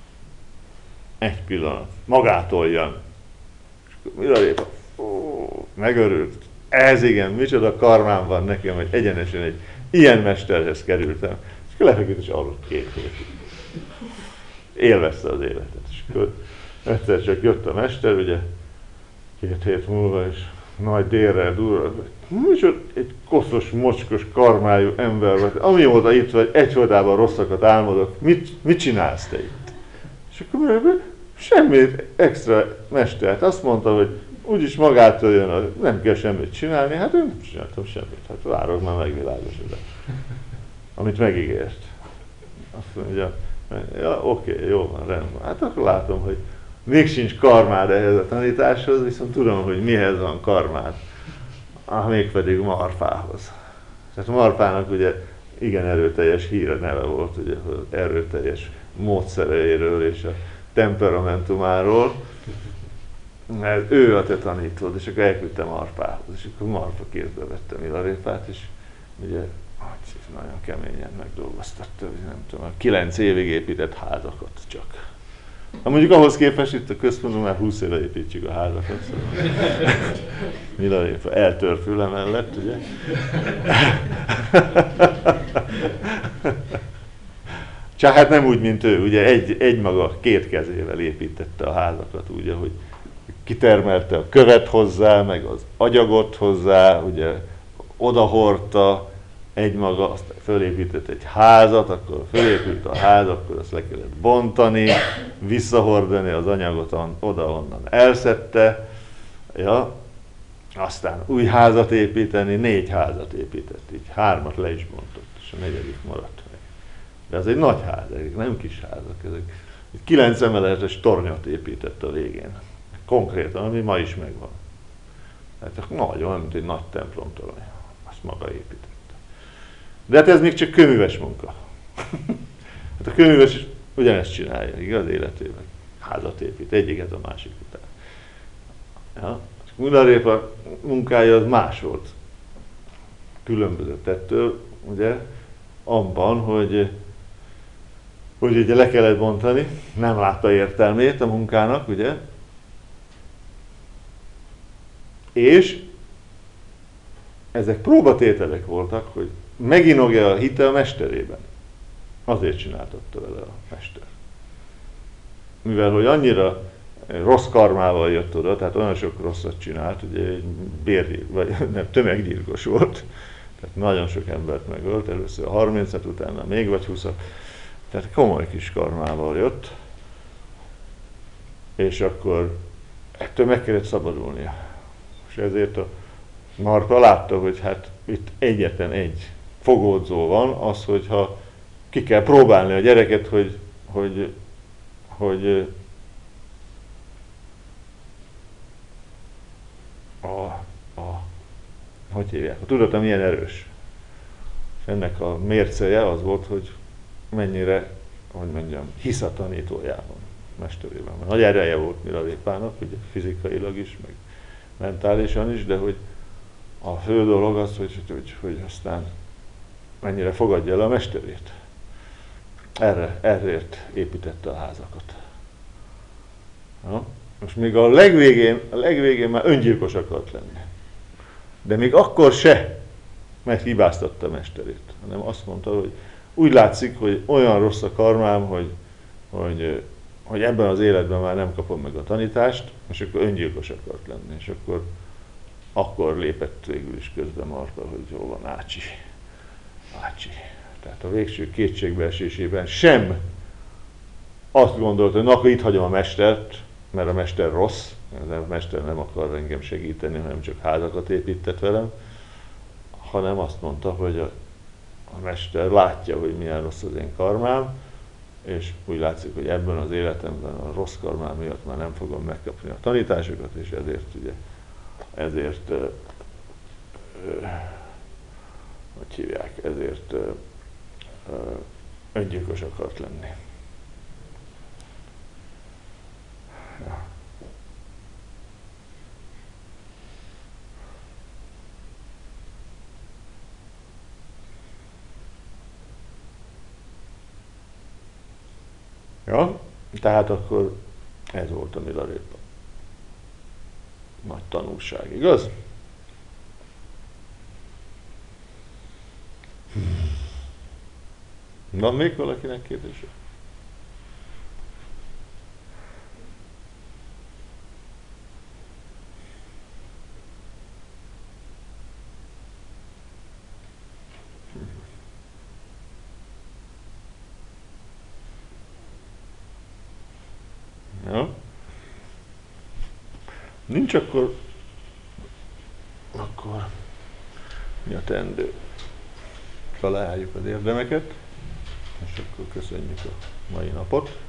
Egy pillanat, magától jön. És akkor Milarépa, ó, megörült, ez igen, micsoda karmám van nekem, hogy egyenesen egy ilyen mesterhez kerültem. És akkor lefeküdt és aludt két hétig. Élvezte az életet. És akkor egyszer csak jött a mester, ugye, két hét múlva, és nagy délrel durva, micsoda egy koszos, mocskos, karmájú ember vagy, amióta itt vagy, egyfolytában rosszakat álmodok, mit, mit csinálsz te itt? És akkor mondja, semmit extra mestert. Azt mondta, hogy úgyis magától jön, nem kell semmit csinálni, hát én nem csináltam semmit, hát várok már megvilágosodást. Amit megígért. Azt mondja, ja, oké, okay, jó van, rendben. Hát akkor látom, hogy még sincs karmád ehhez a tanításhoz, viszont tudom, hogy mihez van karmád. Ah, mégpedig Marfához. Tehát Marfának ugye igen erőteljes híre, neve volt, ugye, erőteljes módszereiről és a temperamentumáról. Mert ő a te tanítód, és akkor elküldte Marfához, és akkor Marfa kézbe vette Milarépát, és ugye nagyon keményen megdolgoztatta, nem tudom, kilenc évig épített házakat csak. Ha mondjuk ahhoz képest itt a központban már húsz éve építjük a házakat, szóval Milarépa eltör füle mellett, ugye? Csak hát nem úgy, mint ő, ugye egy, egy maga két kezével építette a házakat, ugye, hogy kitermelte a követ hozzá, meg az agyagot hozzá, ugye odahordta egymaga, aztán fölépített egy házat, akkor fölépült a ház, akkor azt le kellett bontani, visszahordani az anyagot oda, onnan elszedte, ja, aztán új házat építeni, négy házat épített, így hármat le is bontott, és a negyedik maradt meg. De ez egy nagy ház, ezek nem kis házak, ezek egy kilenc emeletes tornyot épített a végén. Konkrétan, ami ma is megvan. Tehát nagy, olyan, mint egy nagy templomtorony. Azt maga építette. De hát ez még csak kőműves munka. Hát a kőműves is ugyanezt csinálja, igaz, életében. Házat épít, egyiket a másik után. Ja. Mullarépa munkája az más volt. Különbözött ettől, ugye, abban, hogy, hogy ugye le kellett bontani, nem látta értelmét a munkának, ugye, és ezek próbatételek voltak, hogy meginog-e a hite a mesterében. Azért csináltatta vele a mester. Mivel, hogy annyira rossz karmával jött oda, tehát olyan sok rosszat csinált, ugye egy bér, vagy nem, tömeggyilkos volt, tehát nagyon sok embert megölt, először a harmincat, utána még vagy húszat, tehát komoly kis karmával jött, és akkor ettől meg kellett szabadulnia. És ezért a Marka látta, hogy hát itt egyetlen egy fogódzó van, az, hogyha ki kell próbálni a gyereket, hogy, hogy, hogy a, a, hogy hívják, a tudata milyen erős. És ennek a mércéje az volt, hogy mennyire, hogy mondjam, hisz a tanítójában, mesterében. Nagy ereje volt Milaréppának, ugye fizikailag is, meg mentálisan is, de hogy a fő dolog az, hogy, hogy, hogy aztán mennyire fogadja el a mesterét. Erre, erért építette a házakat. Ja? Most még a legvégén, a legvégén már öngyilkos akart lenni. De még akkor se meghibáztatta a mesterét, hanem azt mondta, hogy úgy látszik, hogy olyan rossz a karmám, hogy, hogy, hogy ebben az életben már nem kapom meg a tanítást, és akkor öngyilkos akart lenni, és akkor, akkor lépett végül is közben Marta, hogy jó van, Ácsi. Ácsi. Tehát a végső kétségbeesésében sem azt gondolta, hogy na, akkor itt hagyom a mestert, mert a mester rossz, mert a mester nem akar engem segíteni, hanem csak házakat épített velem, hanem azt mondta, hogy a, a mester látja, hogy milyen rossz az én karmám, és úgy látszik, hogy ebben az életemben a rossz karmám miatt már nem fogom megkapni a tanításokat, és ezért ugye, ezért, ö, ö, hogy hívják, ezért ö, ö, öngyilkos akart lenni. Ja. Ja, tehát akkor ez volt a Milarépa. Nagy tanulság, igaz? Van még valakinek kérdése? Ja. Nincs, akkor akkor mi a teendő? Találjuk az érdemeket, és akkor köszönjük a mai napot.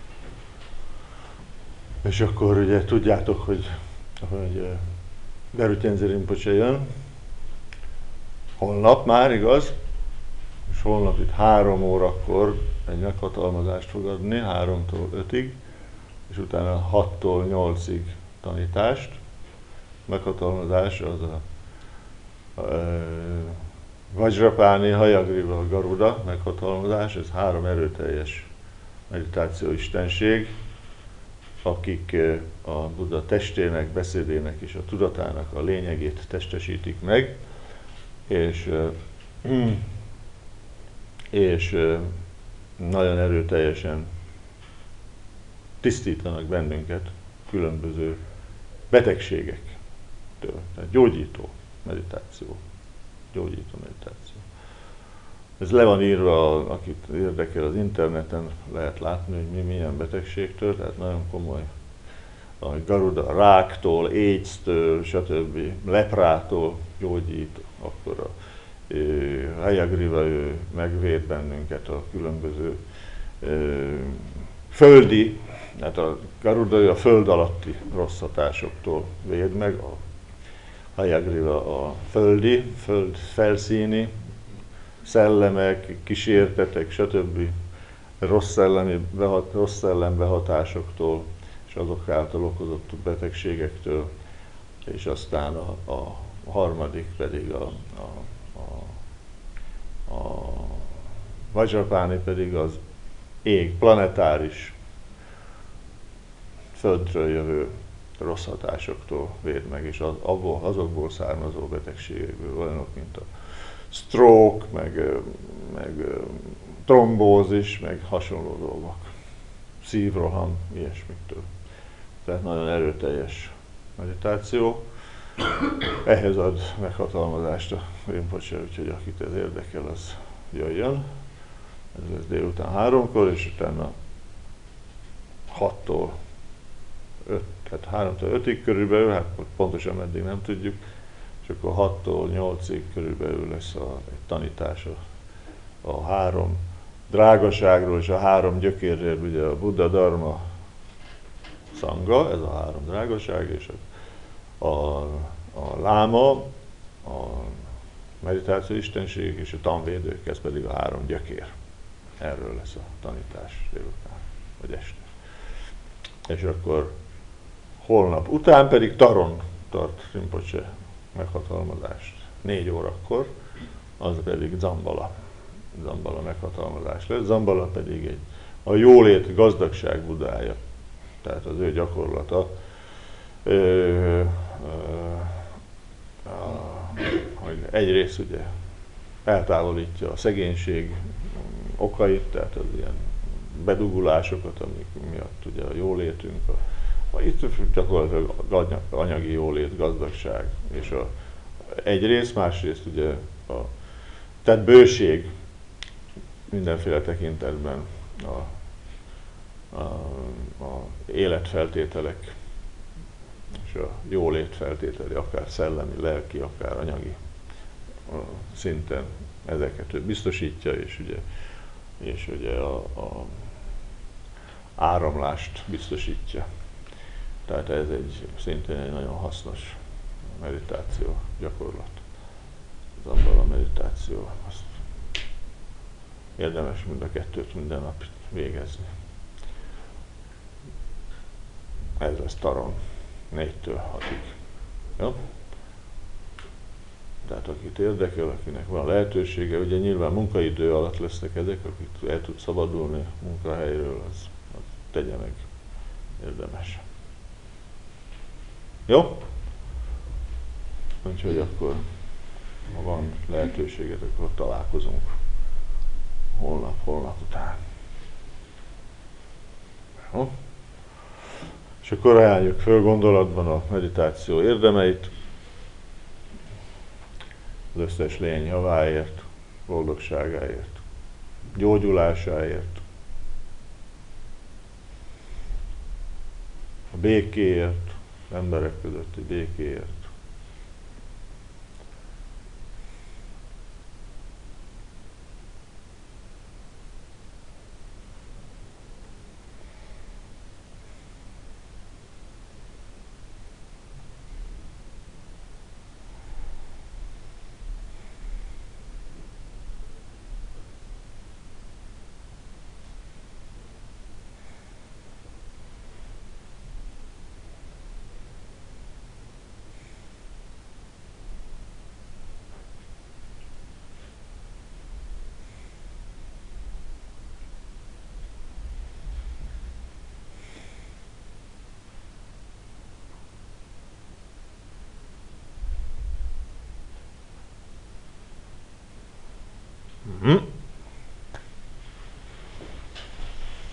És akkor ugye tudjátok, hogy, hogy Derütjenzi Rinpoche jön holnap már, igaz? És holnap itt három órakor egy meghatalmazást fog adni, háromtól ötig, és utána hattól nyolcig tanítást. Meghatalmazás az a, a, a Vajrapáni Hayagriva Garuda meghatalmazás, ez három erőteljes meditáció istenség, akik a Buddha testének, beszédének és a tudatának a lényegét testesítik meg, és, és nagyon erőteljesen tisztítanak bennünket különböző betegségektől. Tehát gyógyító meditáció. Gyógyító meditáció. Ez le van írva, akit érdekel az interneten, lehet látni, hogy mi milyen betegségtől, tehát nagyon komoly, a Garuda ráktól, AIDS-től, stb. Leprától gyógyít, akkor a Hayagriva ő megvéd bennünket a különböző ö, földi, hát a Garuda a föld alatti rossz hatásoktól véd meg, a Hayagriva a földi, föld felszíni, szellemek, kísértetek, stb. Rossz, szellemi, behat, rossz szellembehatásoktól és azok által okozott betegségektől, és aztán a, a harmadik pedig a, a, a, a Vajrapáni pedig az ég, planetáris, földről jövő rossz hatásoktól véd meg, és az, abból, azokból származó betegségekből, olyanok, mint a stroke, meg, meg trombózis, meg hasonló dolgok. Szívroham, ilyesmiktől. Tehát nagyon erőteljes meditáció. Ehhez ad meghatalmazást a Rinpoche, úgyhogy akit ez érdekel, az jöjjön. Ez lesz délután háromkor, és utána hattól öt, tehát háromtól ötig körülbelül, hát pontosan meddig nem tudjuk, és akkor hattól nyolcig körülbelül lesz a, egy tanítás a, a három drágaságról és a három gyökérről, ugye a Buddha, Dharma, Sangha, ez a három drágaság, és a, a, a láma, a meditáció istenség és a tanvédők, ez pedig a három gyökér. Erről lesz a tanítás délután, vagy este. És akkor holnap után pedig Taron tart Rinpoche meghatalmazást négy órakor, az pedig Zambala. Zambala meghatalmazás lesz. Zambala pedig egy, a jólét gazdagság budája. Tehát az ő gyakorlata, ö, ö, ö, hogy egyrészt ugye eltávolítja a szegénység okait, tehát az ilyen bedugulásokat, amik miatt ugye a jólétünk, a, itt gyakorlatilag anyagi jólét, gazdagság, és a, egyrészt, másrészt ugye a, tehát bőség mindenféle tekintetben a, a, a életfeltételek és a jólét feltételi, akár szellemi, lelki, akár anyagi szinten ezeket ő biztosítja, és ugye, és ugye a, a áramlást biztosítja. Tehát ez egy szintén egy nagyon hasznos meditáció gyakorlat. Az abban a meditáció, azt érdemes mind a kettőt minden nap végezni. Ez lesz Taron, négytől hatig. Jó? Tehát akit érdekel, akinek van lehetősége, ugye nyilván munkaidő alatt lesznek ezek, akik el tud szabadulni munkahelyről, az, az tegye meg, érdemes. Jó? Úgyhogy akkor, ha van lehetőséget, akkor találkozunk holnap, holnap után. Jó? És akkor ajánljuk föl gondolatban a meditáció érdemeit, az összes lény javáért, boldogságáért, gyógyulásáért, a békéért, emberek közötti békéért. Mm-hmm.